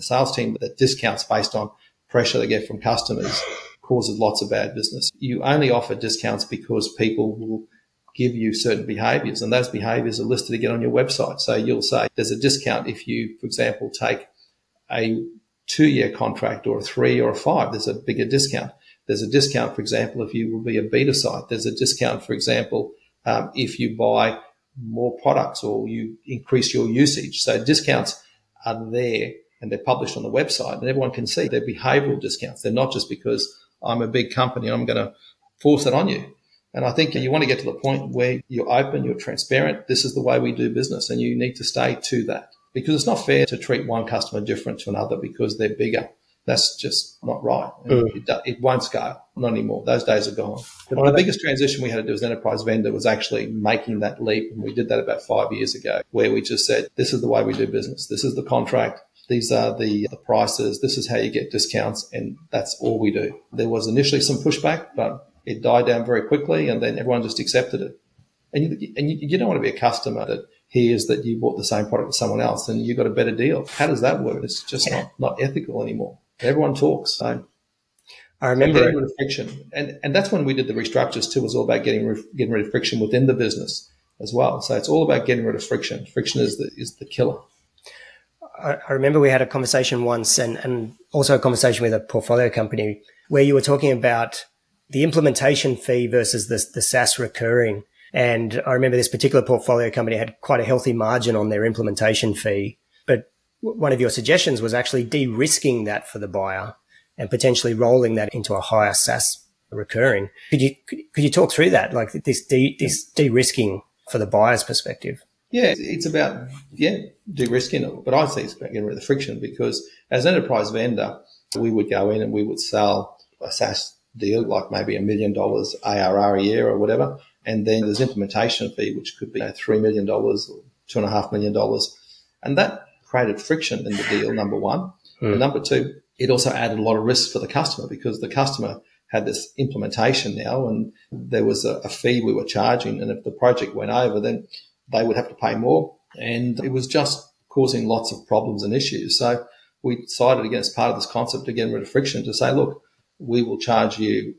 that discounts based on pressure they get from customers causes lots of bad business. You only offer discounts because people will give you certain behaviors, and those behaviors are listed again on your website. So you'll say there's a discount if you, for example, take a 2-year contract or a 3 or a 5. There's a bigger discount. There's a discount, for example, if you will be a beta site. There's a discount, for example, if you buy more products or you increase your usage. So discounts are there and they're published on the website, and everyone can see they're behavioral discounts. They're not just because I'm a big company and I'm going to force it on you. And I think you want to get to the point where you're open, you're transparent. This is the way we do business, and you need to stay to that, because it's not fair to treat one customer different to another because they're bigger. That's just not right. It won't scale, not anymore. Those days are gone. The biggest transition we had to do as an enterprise vendor was actually making that leap, and we did that about 5 years ago, where we just said, this is the way we do business. This is the contract. These are the prices. This is how you get discounts, and that's all we do. There was initially some pushback, but it died down very quickly, and then everyone just accepted it. And you don't want to be a customer that hears that you bought the same product as someone else and you got a better deal. How does that work? It's just not ethical anymore. Everyone talks. So I remember getting rid of friction, and that's when we did the restructures too. It was all about getting rid of friction within the business as well. So it's all about getting rid of friction. Friction is the killer. I remember we had a conversation once, and also a conversation with a portfolio company, where you were talking about the implementation fee versus the SaaS recurring. And I remember this particular portfolio company had quite a healthy margin on their implementation fee. But one of your suggestions was actually de-risking that for the buyer and potentially rolling that into a higher SaaS recurring. Could you talk through that, like this de-risking for the buyer's perspective? Yeah, it's about, de-risking it. But I say it's about getting rid of the friction, because as an enterprise vendor, we would go in and we would sell a SaaS deal, like maybe $1 million ARR a year or whatever. And then there's implementation fee, which could be $3 million or $2.5 million. And that created friction in the deal, number one. And number two, it also added a lot of risk for the customer, because the customer had this implementation now, and there was a fee we were charging. And if the project went over, then they would have to pay more. And it was just causing lots of problems and issues. So we decided, again, as part of this concept to get rid of friction, to say, look, we will charge you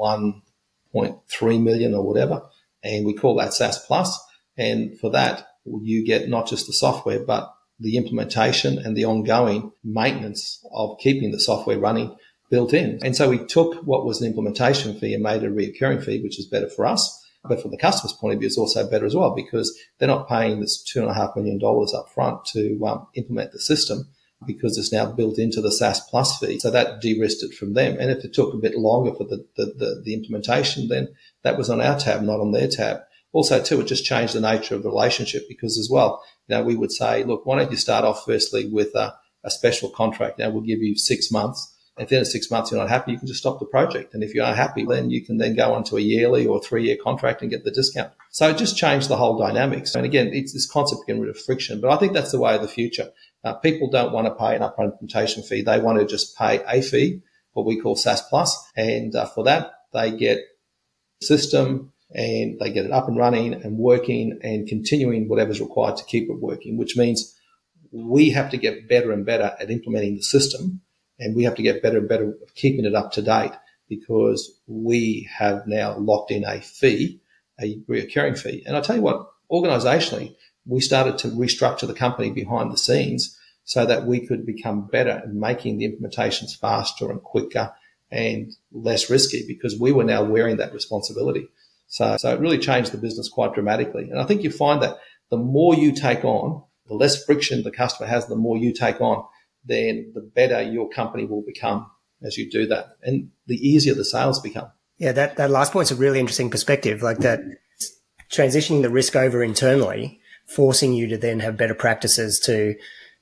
1.3 million or whatever, and we call that SaaS Plus. And for that, you get not just the software, but the implementation and the ongoing maintenance of keeping the software running built in. And so we took what was an implementation fee and made it a recurring fee, which is better for us. But from the customer's point of view, it's also better as well, because they're not paying this $2.5 million up front to implement the system, because it's now built into the SaaS Plus fee. So that de-risked it from them. And if it took a bit longer for the implementation, then that was on our tab, not on their tab. Also, too, it just changed the nature of the relationship, because as well, we would say, look, why don't you start off firstly with a special contract? Now we'll give you 6 months. If in 6 months you're not happy, you can just stop the project. And if you are happy, then you can then go on to a yearly or 3-year contract and get the discount. So it just changed the whole dynamics. And again, it's this concept of getting rid of friction. But I think that's the way of the future. People don't want to pay an upfront implementation fee. They want to just pay a fee, what we call SaaS Plus. And for that, they get the system and they get it up and running and working and continuing whatever's required to keep it working, which means we have to get better and better at implementing the system. And we have to get better and better at keeping it up to date, because we have now locked in a fee, a recurring fee. And I tell you what, organizationally, we started to restructure the company behind the scenes so that we could become better at making the implementations faster and quicker and less risky, because we were now wearing that responsibility. So it really changed the business quite dramatically. And I think you find that the more you take on, The less friction the customer has, the more you take on, then the better your company will become as you do that. And the easier the sales become. Yeah, that last point's a really interesting perspective, like that transitioning the risk over internally, forcing you to then have better practices to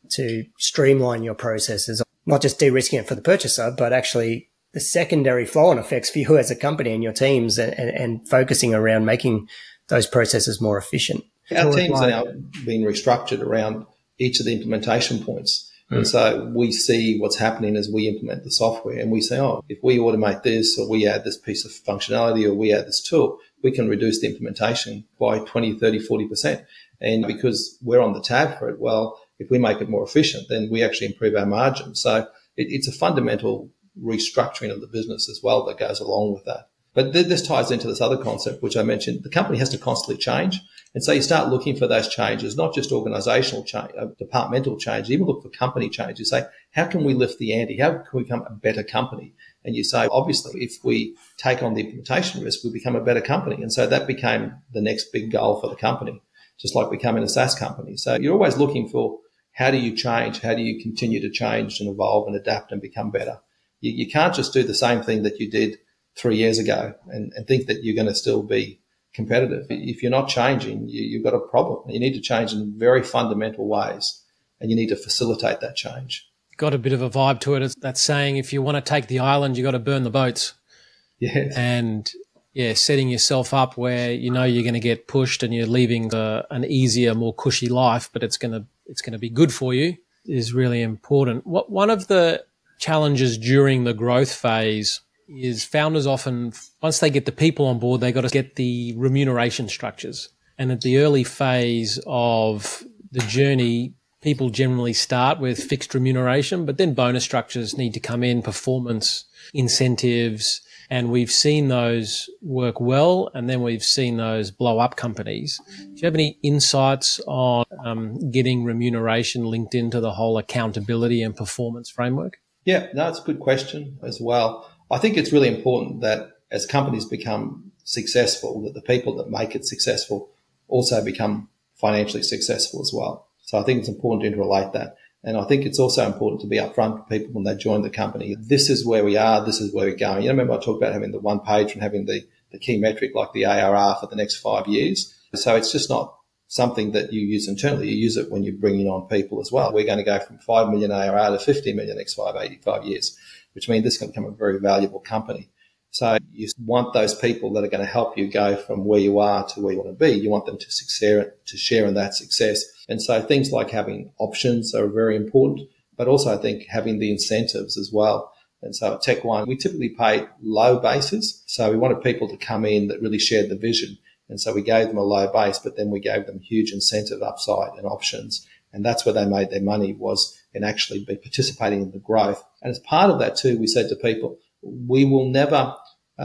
streamline your processes, not just de-risking it for the purchaser, but actually the secondary flow-on effects for you as a company and your teams, and focusing around making those processes more efficient. Our teams are now being restructured around each of the implementation points. And so we see what's happening as we implement the software, and we say, if we automate this, or we add this piece of functionality, or we add this tool, we can reduce the implementation by 20, 30, 40%. And because we're on the tab for it, well, if we make it more efficient, then we actually improve our margin. So it's a fundamental restructuring of the business as well that goes along with that. But this ties into this other concept, which I mentioned. The company has to constantly change. And so you start looking for those changes, not just organizational change, departmental change, even look for company change. You say, how can we lift the ante? How can we become a better company? And you say, obviously, if we take on the implementation risk, we become a better company. And so that became the next big goal for the company, just like becoming a SaaS company. So you're always looking for, how do you change? How do you continue to change and evolve and adapt and become better? You can't just do the same thing that you did 3 years ago and think that you're going to still be competitive. If you're not changing, you've got a problem. You need to change in very fundamental ways, and you need to facilitate that change. Got a bit of a vibe to it. It's that saying, if you want to take the island, you got to burn the boats. Yes. And setting yourself up where you know you're going to get pushed and you're leaving an easier, more cushy life, but it's going to be good for you is really important. One of the challenges during the growth phase is founders often, once they get the people on board, they got to get the remuneration structures. And at the early phase of the journey, people generally start with fixed remuneration, but then bonus structures need to come in, performance incentives, and we've seen those work well, and then we've seen those blow up companies. Do you have any insights on getting remuneration linked into the whole accountability and performance framework? Yeah, no, it's a good question as well. I think it's really important that as companies become successful, that the people that make it successful also become financially successful as well. So I think it's important to interrelate that. And I think it's also important to be upfront with people when they join the company. This is where we are. This is where we're going. You know, remember I talked about having the one page and having the key metric like the ARR for the next 5 years. So it's just not something that you use internally. You use it when you're bringing on people as well. We're going to go from 5 million ARR to 50 million next 5 years, which means this can become a very valuable company. So you want those people that are going to help you go from where you are to where you want to be. You want them to share in that success. And so things like having options are very important, but also I think having the incentives as well. And so at TechOne, we typically pay low bases. So we wanted people to come in that really shared the vision. And so we gave them a low base, but then we gave them huge incentive upside and options. And that's where they made their money, was in actually be participating in the growth. And as part of that too, we said to people, we will never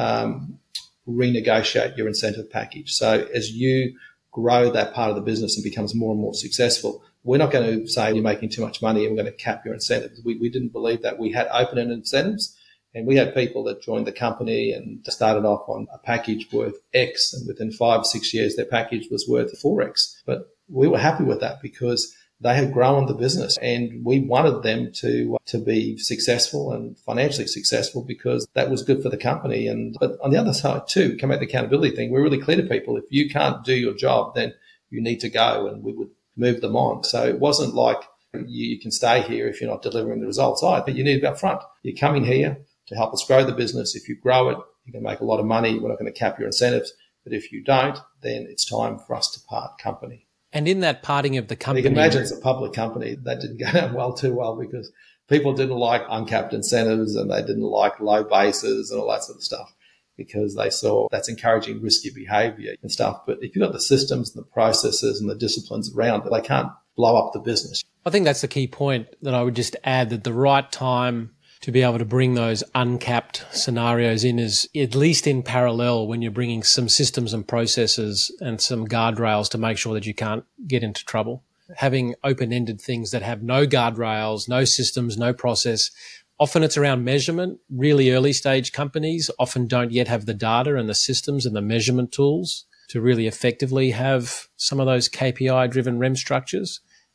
renegotiate your incentive package. So as you grow that part of the business and becomes more and more successful, we're not going to say you're making too much money and we're going to cap your incentives. We didn't believe that. We had open-ended incentives, and we had people that joined the company and started off on a package worth X, and within 5 or 6 years, their package was worth 4X. But we were happy with that because they had grown the business, and we wanted them to be successful and financially successful because that was good for the company. But on the other side too, come at the accountability thing, we're really clear to people, if you can't do your job, then you need to go, and we would move them on. So it wasn't like you can stay here if you're not delivering the results either. You need to be upfront. You're coming here to help us grow the business. If you grow it, you can make a lot of money. We're not going to cap your incentives. But if you don't, then it's time for us to part company. And in that parting of the company, you can imagine it's a public company. That didn't go down too well because people didn't like uncapped incentives and they didn't like low bases and all that sort of stuff, because they saw that's encouraging risky behavior and stuff. But if you've got the systems and the processes and the disciplines around it, they can't blow up the business. I think that's the key point that I would just add, that the right time to be able to bring those uncapped scenarios in is at least in parallel when you're bringing some systems and processes and some guardrails to make sure that you can't get into trouble. Having open-ended things that have no guardrails, no systems, no process, often it's around measurement. Really early stage companies often don't yet have the data and the systems and the measurement tools to really effectively have some of those KPI-driven REM structures.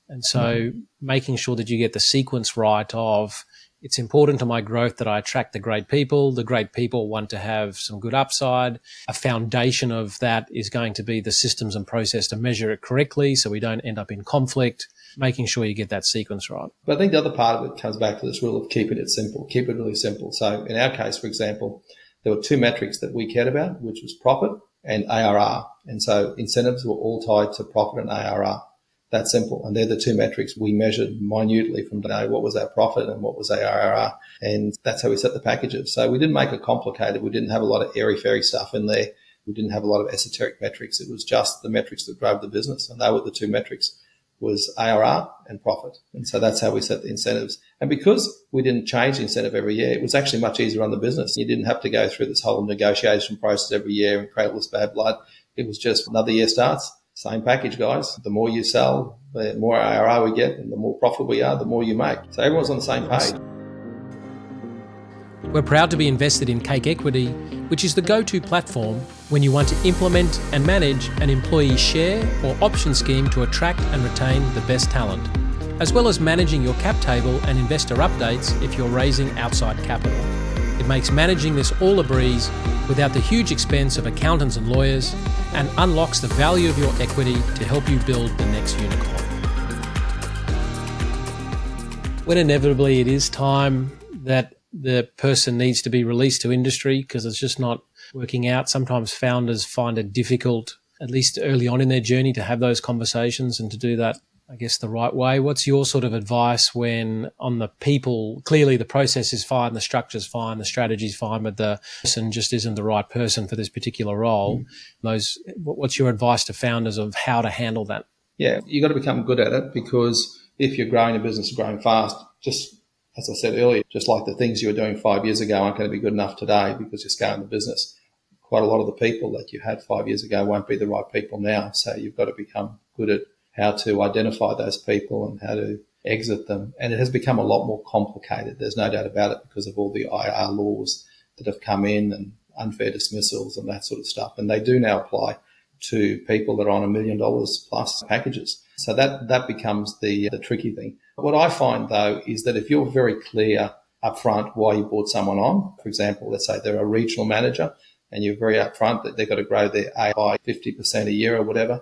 And so making sure that you get the sequence right of it's important to my growth that I attract the great people. The great people want to have some good upside. A foundation of that is going to be the systems and process to measure it correctly so we don't end up in conflict, making sure you get that sequence right. But I think the other part of it comes back to this rule of keeping it simple, keep it really simple. So in our case, for example, there were two metrics that we cared about, which was profit and ARR. And so incentives were all tied to profit and ARR. That simple. And they're the two metrics we measured minutely from today. What was our profit and what was our ARR? And that's how we set the packages. So we didn't make it complicated. We didn't have a lot of airy-fairy stuff in there. We didn't have a lot of esoteric metrics. It was just the metrics that drove the business. And they were the two metrics, was ARR and profit. And so that's how we set the incentives. And because we didn't change the incentive every year, it was actually much easier on the business. You didn't have to go through this whole negotiation process every year and create all this bad blood. It was just another year starts. Same package, guys. The more you sell, the more ARR we get, and the more profit we are, the more you make. So everyone's on the same page. We're proud to be invested in Cake Equity, which is the go-to platform when you want to implement and manage an employee share or option scheme to attract and retain the best talent, as well as managing your cap table and investor updates if you're raising outside capital. It makes managing this all a breeze without the huge expense of accountants and lawyers, and unlocks the value of your equity to help you build the next unicorn. When inevitably it is time that the person needs to be released to industry because it's just not working out, sometimes founders find it difficult, at least early on in their journey, to have those conversations and to do that, I guess, the right way. What's your sort of advice when on the people, clearly the process is fine, the structure's fine, the strategy's fine, but the person just isn't the right person for this particular role? What's your advice to founders of how to handle that? Yeah, you got to become good at it, because if you're growing a business, growing fast, just as I said earlier, just like the things you were doing 5 years ago aren't going to be good enough today because you're scaling the business. Quite a lot of the people that you had 5 years ago won't be the right people now. So you've got to become good at how to identify those people and how to exit them. And it has become a lot more complicated. There's no doubt about it, because of all the IR laws that have come in and unfair dismissals and that sort of stuff. And they do now apply to people that are on $1 million plus packages. So that becomes the tricky thing. What I find, though, is that if you're very clear upfront why you brought someone on, for example, let's say they're a regional manager and you're very upfront that they've got to grow their AI 50% a year or whatever,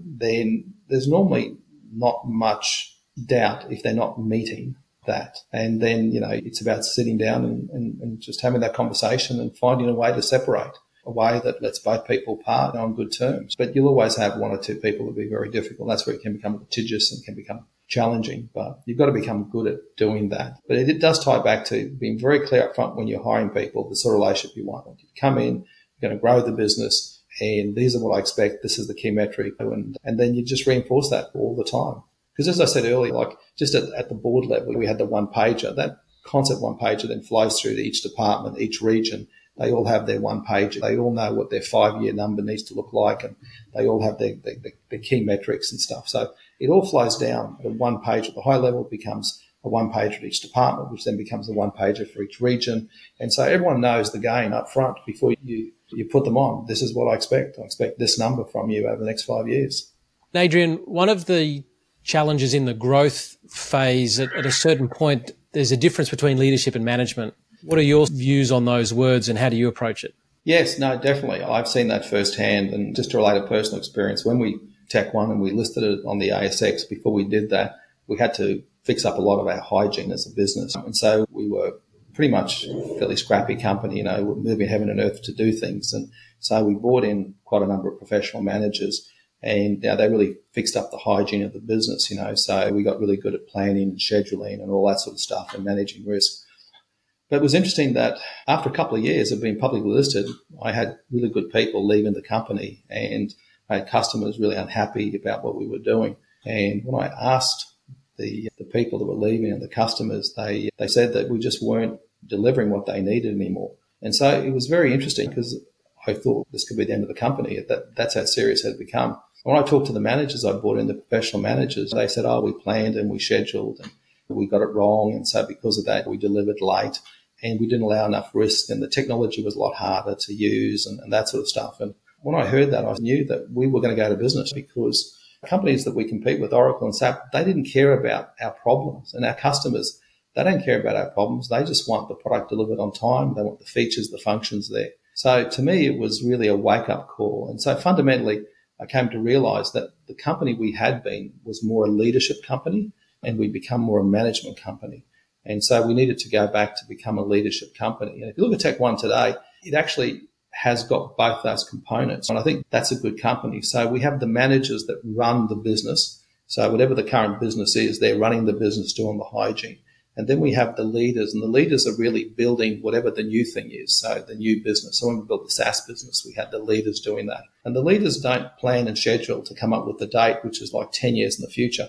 then there's normally not much doubt if they're not meeting that. And then, it's about sitting down and just having that conversation and finding a way to separate, a way that lets both people part on good terms. But you'll always have one or two people that will be very difficult. That's where it can become litigious and can become challenging. But you've got to become good at doing that. But it does tie back to being very clear up front when you're hiring people, the sort of relationship you want. You come in, you're going to grow the business, and these are what I expect. This is the key metric. And then you just reinforce that all the time. Because as I said earlier, like just at the board level, we had the one pager. That concept one pager then flows through to each department, each region. They all have their one pager. They all know what their 5-year number needs to look like, and they all have their key metrics and stuff. So it all flows down. The one page at the high level becomes a one pager at each department, which then becomes a one pager for each region. And so everyone knows the game up front before you put them on. This is what I expect. I expect this number from you over the next 5 years. Adrian, one of the challenges in the growth phase, at a certain point, there's a difference between leadership and management. What are your views on those words and how do you approach it? Yes, no, definitely. I've seen that firsthand. And just to relate a personal experience, when we TechOne and we listed it on the ASX, before we did that, we had to fix up a lot of our hygiene as a business. And so we were pretty much a fairly scrappy company, we're moving heaven and earth to do things. And so we brought in quite a number of professional managers, and they really fixed up the hygiene of the business, so we got really good at planning and scheduling and all that sort of stuff and managing risk. But it was interesting that after a couple of years of being publicly listed, I had really good people leaving the company, and I had customers really unhappy about what we were doing. And when I asked the people that were leaving and the customers, they said that we just weren't delivering what they needed anymore. And so it was very interesting, because I thought this could be the end of the company. That's how serious it had become. When I talked to the managers, I brought in the professional managers, they said, we planned and we scheduled and we got it wrong. And so because of that, we delivered late and we didn't allow enough risk, and the technology was a lot harder to use and that sort of stuff. And when I heard that, I knew that we were going to go out of business, because Companies that we compete with, Oracle and SAP, they didn't care about our problems. And our customers, they don't care about our problems. They just want the product delivered on time. They want the features, the functions there. So to me, it was really a wake-up call. And so fundamentally, I came to realize that the company we had been was more a leadership company, and we'd become more a management company. And so we needed to go back to become a leadership company. And if you look at TechOne today, it actually has got both those components. And I think that's a good company. So we have the managers that run the business. So whatever the current business is, they're running the business, doing the hygiene. And then we have the leaders, and the leaders are really building whatever the new thing is, so the new business. So when we built the SaaS business, we had the leaders doing that. And the leaders don't plan and schedule to come up with the date, which is like 10 years in the future.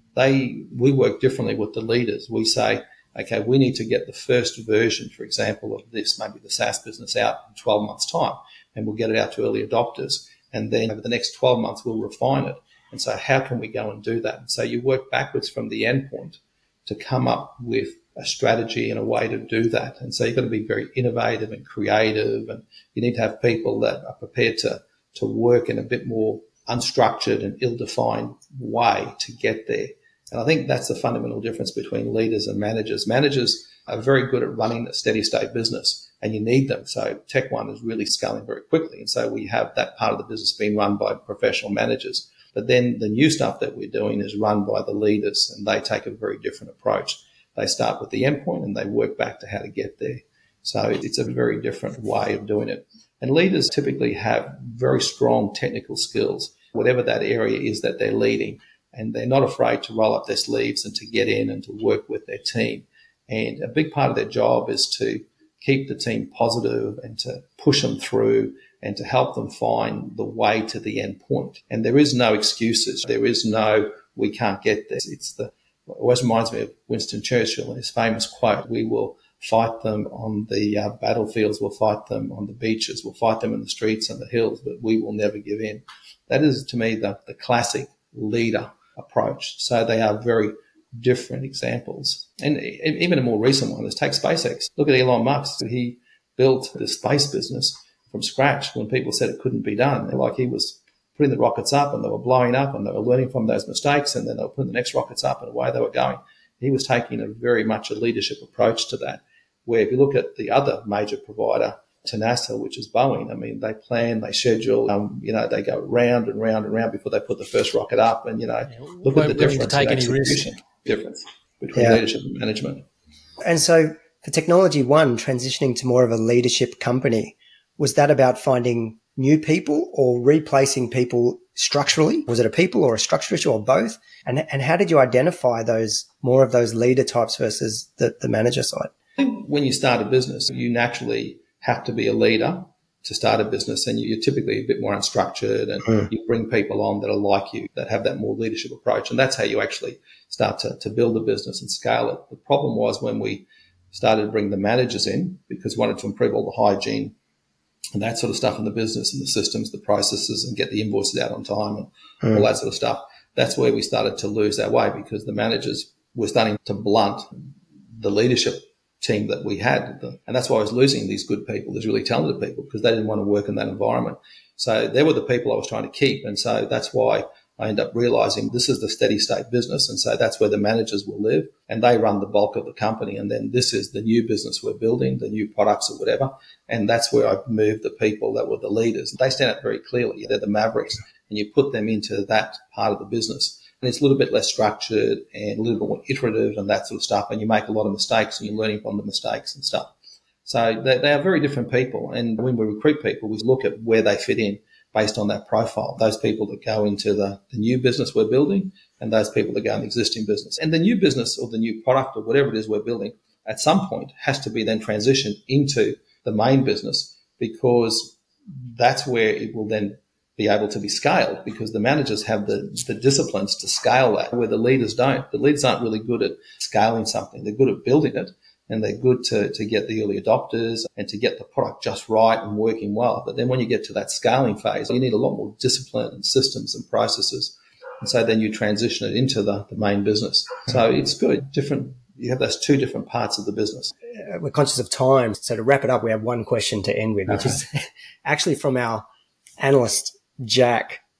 We work differently with the leaders. We say, okay, we need to get the first version, for example, of this, maybe the SaaS business, out in 12 months' time, and we'll get it out to early adopters. And then over the next 12 months, we'll refine it. And so how can we go and do that? And so you work backwards from the endpoint to come up with a strategy and a way to do that. And so you've got to be very innovative and creative, and you need to have people that are prepared to work in a bit more unstructured and ill-defined way to get there. And I think that's the fundamental difference between leaders and managers. Managers are very good at running a steady-state business, and you need them. So TechOne is really scaling very quickly, and so we have that part of the business being run by professional managers. But then the new stuff that we're doing is run by the leaders, and they take a very different approach. They start with the endpoint and they work back to how to get there. So it's a very different way of doing it. And leaders typically have very strong technical skills, whatever that area is that they're leading. And they're not afraid to roll up their sleeves and to get in and to work with their team. And a big part of their job is to keep the team positive and to push them through and to help them find the way to the end point. And there is no excuses. There is no, we can't get there. It always reminds me of Winston Churchill and his famous quote, we will fight them on the battlefields, we'll fight them on the beaches, we'll fight them in the streets and the hills, but we will never give in. That is, to me, the classic leader approach. So they are very different examples. And even a more recent one is take SpaceX. Look at Elon Musk. He built the space business from scratch when people said it couldn't be done. Like, he was putting the rockets up and they were blowing up and they were learning from those mistakes, and then they were putting the next rockets up and away they were going. He was taking a very much a leadership approach to that, where if you look at the other major provider to NASA, which is Boeing, I mean, they plan, they schedule, they go round and round and round before they put the first rocket up. And, look at the difference in execution difference between leadership and management. And so for TechnologyOne transitioning to more of a leadership company, was that about finding new people or replacing people structurally? Was it a people or a structure issue or both? And how did you identify more of those leader types versus the manager side? I think when you start a business, you naturally have to be a leader to start a business, and you're typically a bit more unstructured, and you bring people on that are like you, that have that more leadership approach. And that's how you actually start to build a business and scale it. The problem was when we started to bring the managers in, because we wanted to improve all the hygiene and that sort of stuff in the business and the systems, the processes, and get the invoices out on time and all that sort of stuff. That's where we started to lose our way, because the managers were starting to blunt the leadership team that we had. And that's why I was losing these good people, these really talented people, because they didn't want to work in that environment. So they were the people I was trying to keep. And so that's why I ended up realizing this is the steady state business. And so that's where the managers will live, and they run the bulk of the company. And then this is the new business we're building, the new products or whatever. And that's where I moved the people that were the leaders. They stand out very clearly. They're the mavericks, and you put them into that part of the business. And it's a little bit less structured and a little bit more iterative and that sort of stuff. And you make a lot of mistakes and you're learning from the mistakes and stuff. So they are very different people. And when we recruit people, we look at where they fit in based on that profile. Those people that go into the new business we're building, and those people that go in the existing business. And the new business or the new product or whatever it is we're building at some point has to be then transitioned into the main business, because that's where it will then be able to be scaled, because the managers have the disciplines to scale that, where the leaders don't. The leaders aren't really good at scaling something. They're good at building it, and they're good to get the early adopters and to get the product just right and working well. But then when you get to that scaling phase, you need a lot more discipline and systems and processes. And so then you transition it into the main business. So it's good. You have those two different parts of the business. We're conscious of time. So to wrap it up, we have one question to end with, which is actually from our analyst, Jack.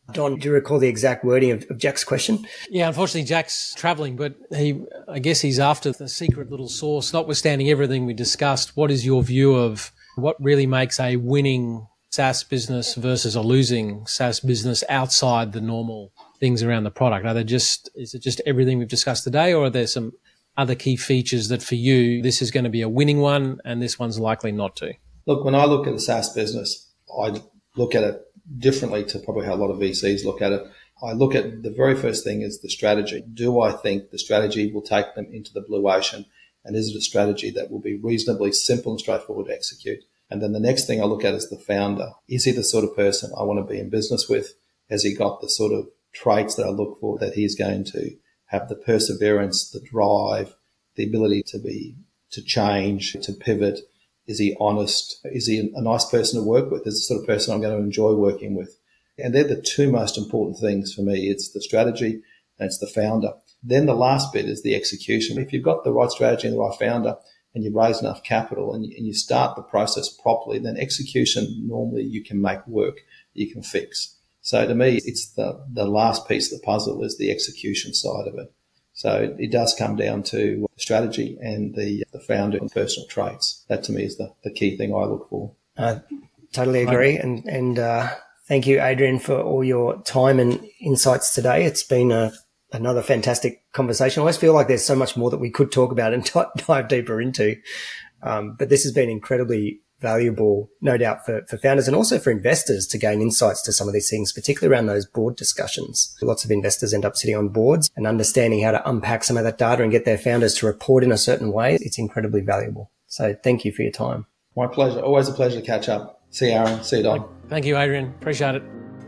Don, do you recall the exact wording of Jack's question? Yeah, unfortunately, Jack's traveling, but I guess he's after the secret little sauce. Notwithstanding everything we discussed, what is your view of what really makes a winning SaaS business versus a losing SaaS business outside the normal things around the product? Is it just everything we've discussed today, or are there some other key features that for you, this is going to be a winning one and this one's likely not to? Look, when I look at a SaaS business, I look at it differently to probably how a lot of VCs look at it. I look at the very first thing is the strategy. Do I think the strategy will take them into the blue ocean? And is it a strategy that will be reasonably simple and straightforward to execute? And then the next thing I look at is the founder. Is he the sort of person I want to be in business with? Has he got the sort of traits that I look for, that he's going to have the perseverance, the drive, the ability to change, to pivot? Is he honest? Is he a nice person to work with? Is the sort of person I'm going to enjoy working with? And they're the two most important things for me. It's the strategy and it's the founder. Then the last bit is the execution. If you've got the right strategy and the right founder and you raise enough capital and you start the process properly, then execution normally you can make work, you can fix. So to me, it's the last piece of the puzzle is the execution side of it. So it does come down to strategy and the founder and personal traits. That to me is the key thing I look for. Totally agree. And thank you, Adrian, for all your time and insights today. It's been another fantastic conversation. I always feel like there's so much more that we could talk about and dive deeper into. But this has been incredibly valuable, no doubt, for founders and also for investors to gain insights to some of these things, particularly around those board discussions. Lots of investors end up sitting on boards and understanding how to unpack some of that data and get their founders to report in a certain way. It's incredibly valuable. So thank you for your time. My pleasure. Always a pleasure to catch up. See you, Aaron. See you, Don. Thank you, Adrian. Appreciate it.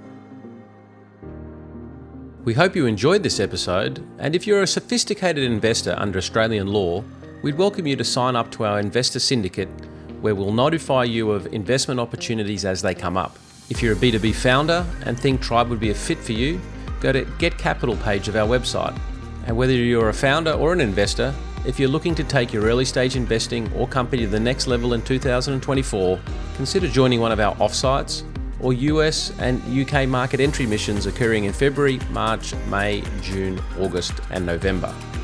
We hope you enjoyed this episode, and if you're a sophisticated investor under Australian law, we'd welcome you to sign up to our Investor Syndicate, where we'll notify you of investment opportunities as they come up. If you're a B2B founder and think Tribe would be a fit for you, go to Get Capital page of our website. And whether you're a founder or an investor, if you're looking to take your early stage investing or company to the next level in 2024, consider joining one of our offsites or US and UK market entry missions occurring in February, March, May, June, August and November.